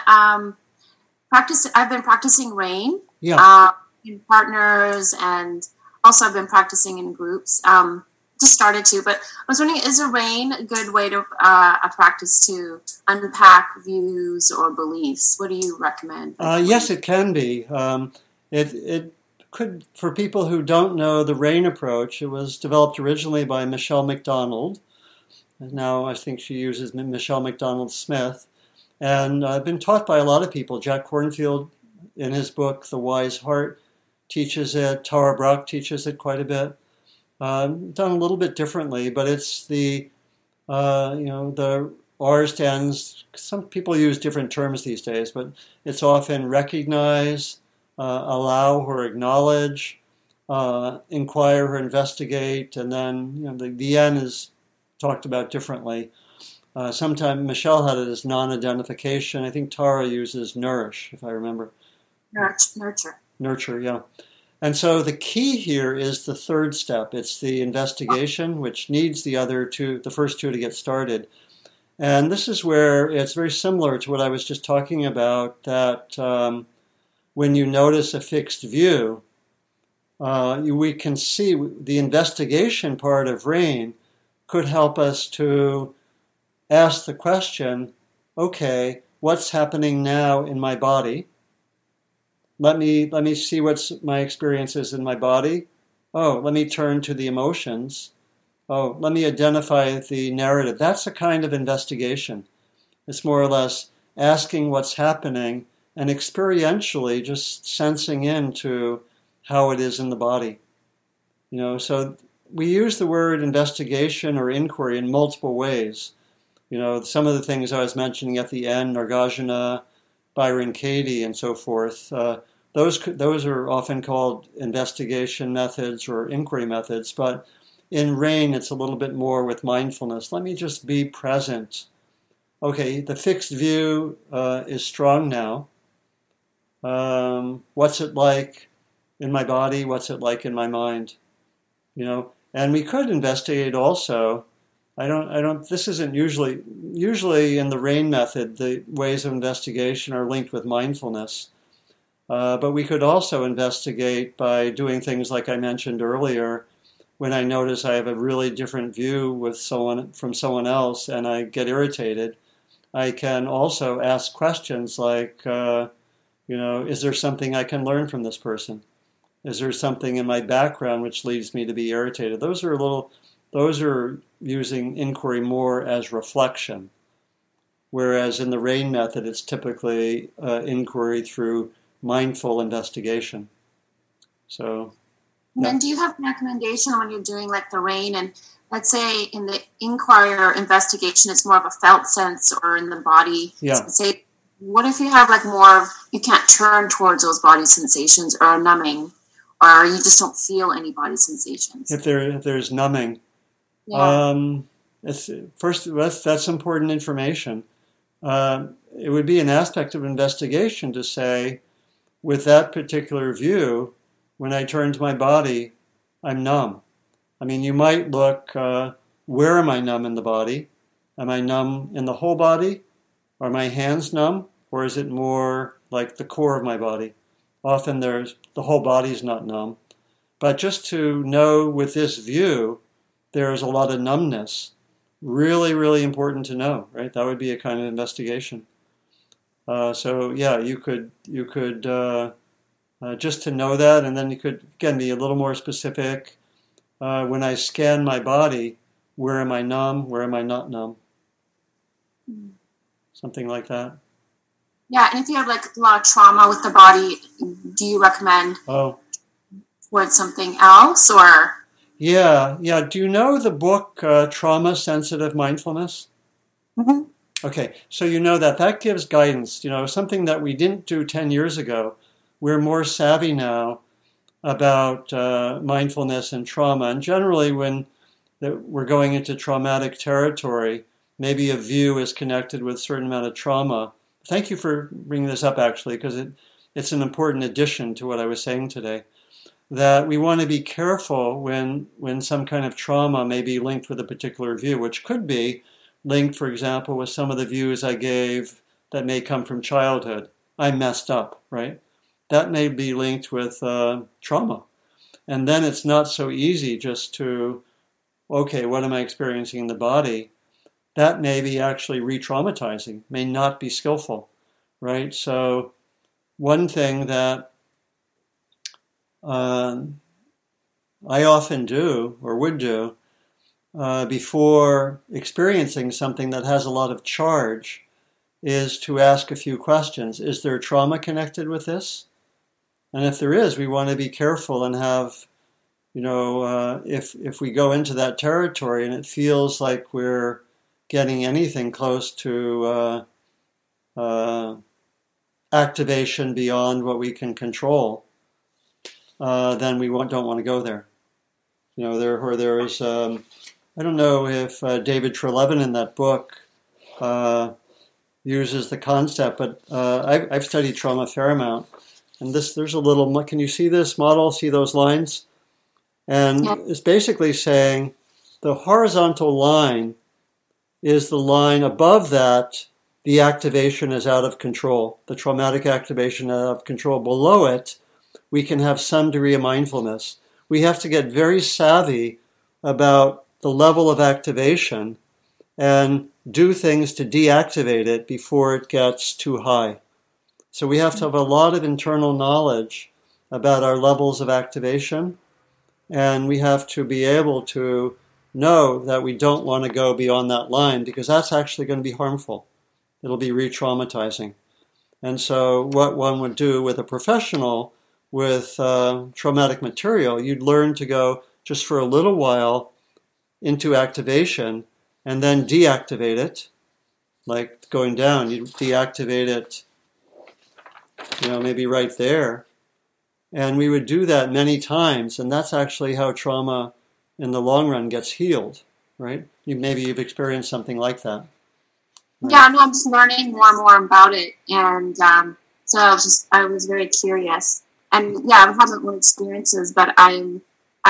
practicing rain in partners, and also I've been practicing in groups. Just started to, but I was wondering, is a rain a good way to a practice to unpack views or beliefs? What do you recommend? Yes, it can be. It could, for people who don't know the rain approach, it was developed originally by Michelle McDonald. Now I think she uses Michelle McDonald Smith. And I've been taught by a lot of people. Jack Kornfield, in his book, The Wise Heart, teaches it. Tara Brach teaches it quite a bit. Done a little bit differently, but it's the R stands, some people use different terms these days, but it's often recognize, allow or acknowledge, inquire or investigate, and then the N is talked about differently. Sometimes Michelle had it as non-identification. I think Tara uses nourish, if I remember. Nurture, yeah. And so the key here is the third step. It's the investigation, which needs the first two to get started. And this is where it's very similar to what I was just talking about, that when you notice a fixed view, we can see the investigation part of rain could help us to ask the question, okay, what's happening now in my body? Let me see what's my experiences in my body. Oh, let me turn to the emotions. Oh, let me identify the narrative. That's a kind of investigation. It's more or less asking what's happening and experientially just sensing into how it is in the body. So we use the word investigation or inquiry in multiple ways. Some of the things I was mentioning at the end, Nagarjuna, Byron Katie, and so forth, those are often called investigation methods or inquiry methods, but in rain it's a little bit more with mindfulness. Let me just be present. Okay, the fixed view is strong now. What's it like in my body? What's it like in my mind? And we could investigate also. This isn't usually in the rain method, the ways of investigation are linked with mindfulness. But we could also investigate by doing things like I mentioned earlier. When I notice I have a really different view from someone else and I get irritated, I can also ask questions like, is there something I can learn from this person? Is there something in my background which leads me to be irritated? Those are using inquiry more as reflection. Whereas in the RAIN method, it's typically inquiry through mindful investigation. So, and then do you have a recommendation when you're doing like the RAIN, and let's say in the inquiry or investigation, it's more of a felt sense, or in the body? Yeah. So say, what if you have like more of, you can't turn towards those body sensations, or numbing, or you just don't feel any body sensations? If there's numbing, yeah. That's important information. It would be an aspect of investigation to say, with that particular view, when I turn to my body, I'm numb. I mean, you might look, where am I numb in the body? Am I numb in the whole body? Are my hands numb? Or is it more like the core of my body? Often the whole body's not numb. But just to know with this view, there's a lot of numbness. Really, really important to know, right? That would be a kind of investigation. So yeah, you could just to know that, and then you could, again, be a little more specific. When I scan my body, where am I numb? Where am I not numb? Something like that. Yeah, and if you have like a lot of trauma with the body, do you recommend towards something else, or? Yeah. Do you know the book Trauma Sensitive Mindfulness? Mm-hmm. Okay, so you know that gives guidance. You know, something that we didn't do 10 years ago. We're more savvy now about mindfulness and trauma. And generally when we're going into traumatic territory, maybe a view is connected with a certain amount of trauma. Thank you for bringing this up, actually, because it's an important addition to what I was saying today. That we want to be careful when some kind of trauma may be linked with a particular view, which could be linked, for example, with some of the views I gave that may come from childhood. I messed up, right? That may be linked with trauma. And then it's not so easy just to, okay, what am I experiencing in the body? That may be actually re-traumatizing, may not be skillful, right? So one thing that I often do, or would do, before experiencing something that has a lot of charge, is to ask a few questions. Is there trauma connected with this? And if there is, we want to be careful and have, if we go into that territory and it feels like we're getting anything close to activation beyond what we can control, then we don't want to go there. There is, I don't know if David Treleaven in that book uses the concept, but I've studied trauma a fair amount. And there's a little, can you see this model? See those lines? And it's basically saying the horizontal line is the line above that, the activation is out of control, the traumatic activation out of control. Below it, we can have some degree of mindfulness. We have to get very savvy about the level of activation and do things to deactivate it before it gets too high. So we have to have a lot of internal knowledge about our levels of activation, and we have to be able to know that we don't want to go beyond that line, because that's actually going to be harmful. It'll be re-traumatizing. And so what one would do with a professional with traumatic material, you'd learn to go just for a little while into activation and then deactivate it, like going down. You deactivate it, maybe right there. And we would do that many times, and that's actually how trauma in the long run gets healed, right? Maybe you've experienced something like that. Right? Yeah, no, I'm just learning more and more about it. And so I was very curious. And yeah, I've had more experiences, but I've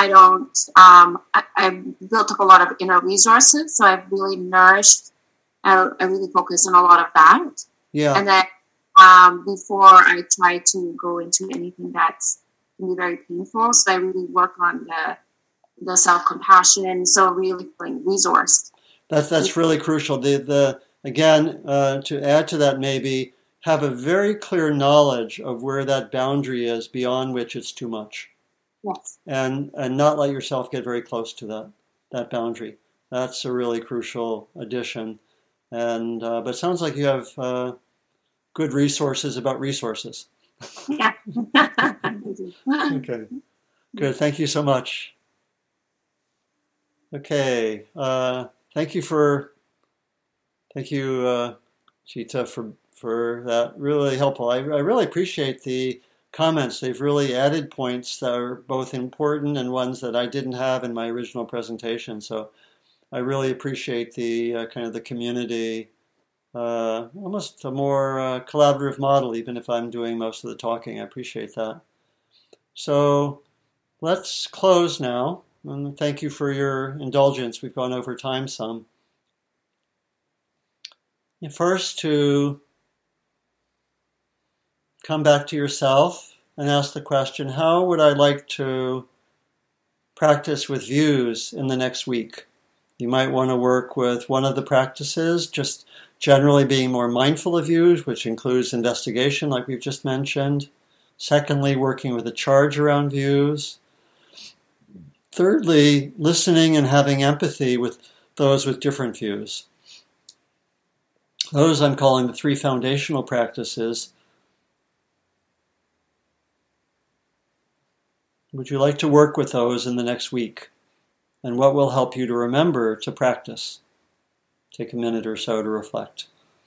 built up a lot of inner resources, so I've really nourished, I really focus on a lot of that. Yeah. And then before I try to go into anything that's can be very painful, so I really work on the self-compassion, so really feeling resourced. That's really crucial. Again, to add to that, maybe have a very clear knowledge of where that boundary is beyond which it's too much. Yes. And not let yourself get very close to that boundary. That's a really crucial addition. And but it sounds like you have good resources about resources. Yeah. Okay. Good. Thank you so much. Okay. Thank you, Chita, for that. Really helpful. I really appreciate the comments. They've really added points that are both important and ones that I didn't have in my original presentation. So I really appreciate the kind of the community, almost a more collaborative model, even if I'm doing most of the talking. I appreciate that. So let's close now. And thank you for your indulgence. We've gone over time some. First, to come back to yourself and ask the question, how would I like to practice with views in the next week? You might want to work with one of the practices, just generally being more mindful of views, which includes investigation, like we've just mentioned. Secondly, working with a charge around views. Thirdly, listening and having empathy with those with different views. Those I'm calling the 3 foundational practices. Would you like to work with those in the next week? And what will help you to remember to practice? Take a minute or so to reflect.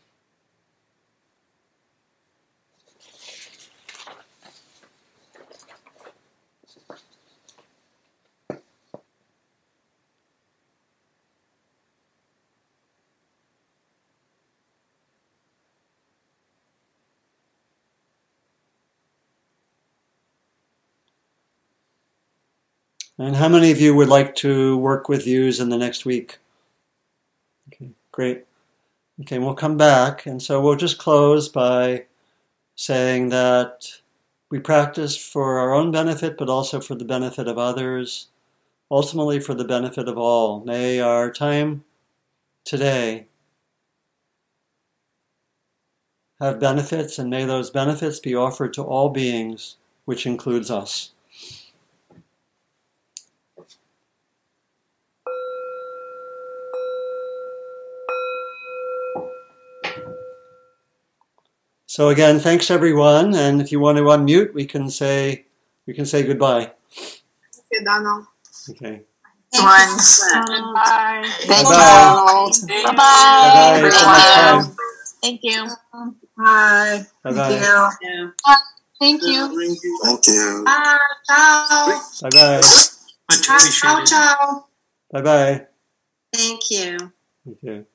And how many of you would like to work with views in the next week? Okay, great. Okay, we'll come back. And so we'll just close by saying that we practice for our own benefit, but also for the benefit of others, ultimately for the benefit of all. May our time today have benefits, and may those benefits be offered to all beings, which includes us. So again, thanks everyone, and if you want to unmute, we can say goodbye. Okay, Donald. Okay. Bye. Thank you, Donald. Bye-bye. Bye-bye. Thank you. Bye. Bye-bye. Thank you. Thank you. Bye. Ciao. Bye-bye. Much appreciated. Ciao. Bye-bye. Thank you. Thank you.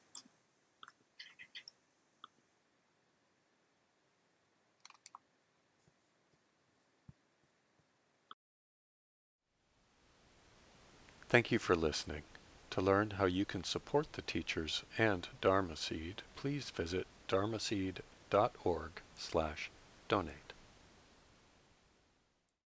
Thank you for listening. To learn how you can support the teachers and Dharma Seed, please visit dharmaseed.org/donate.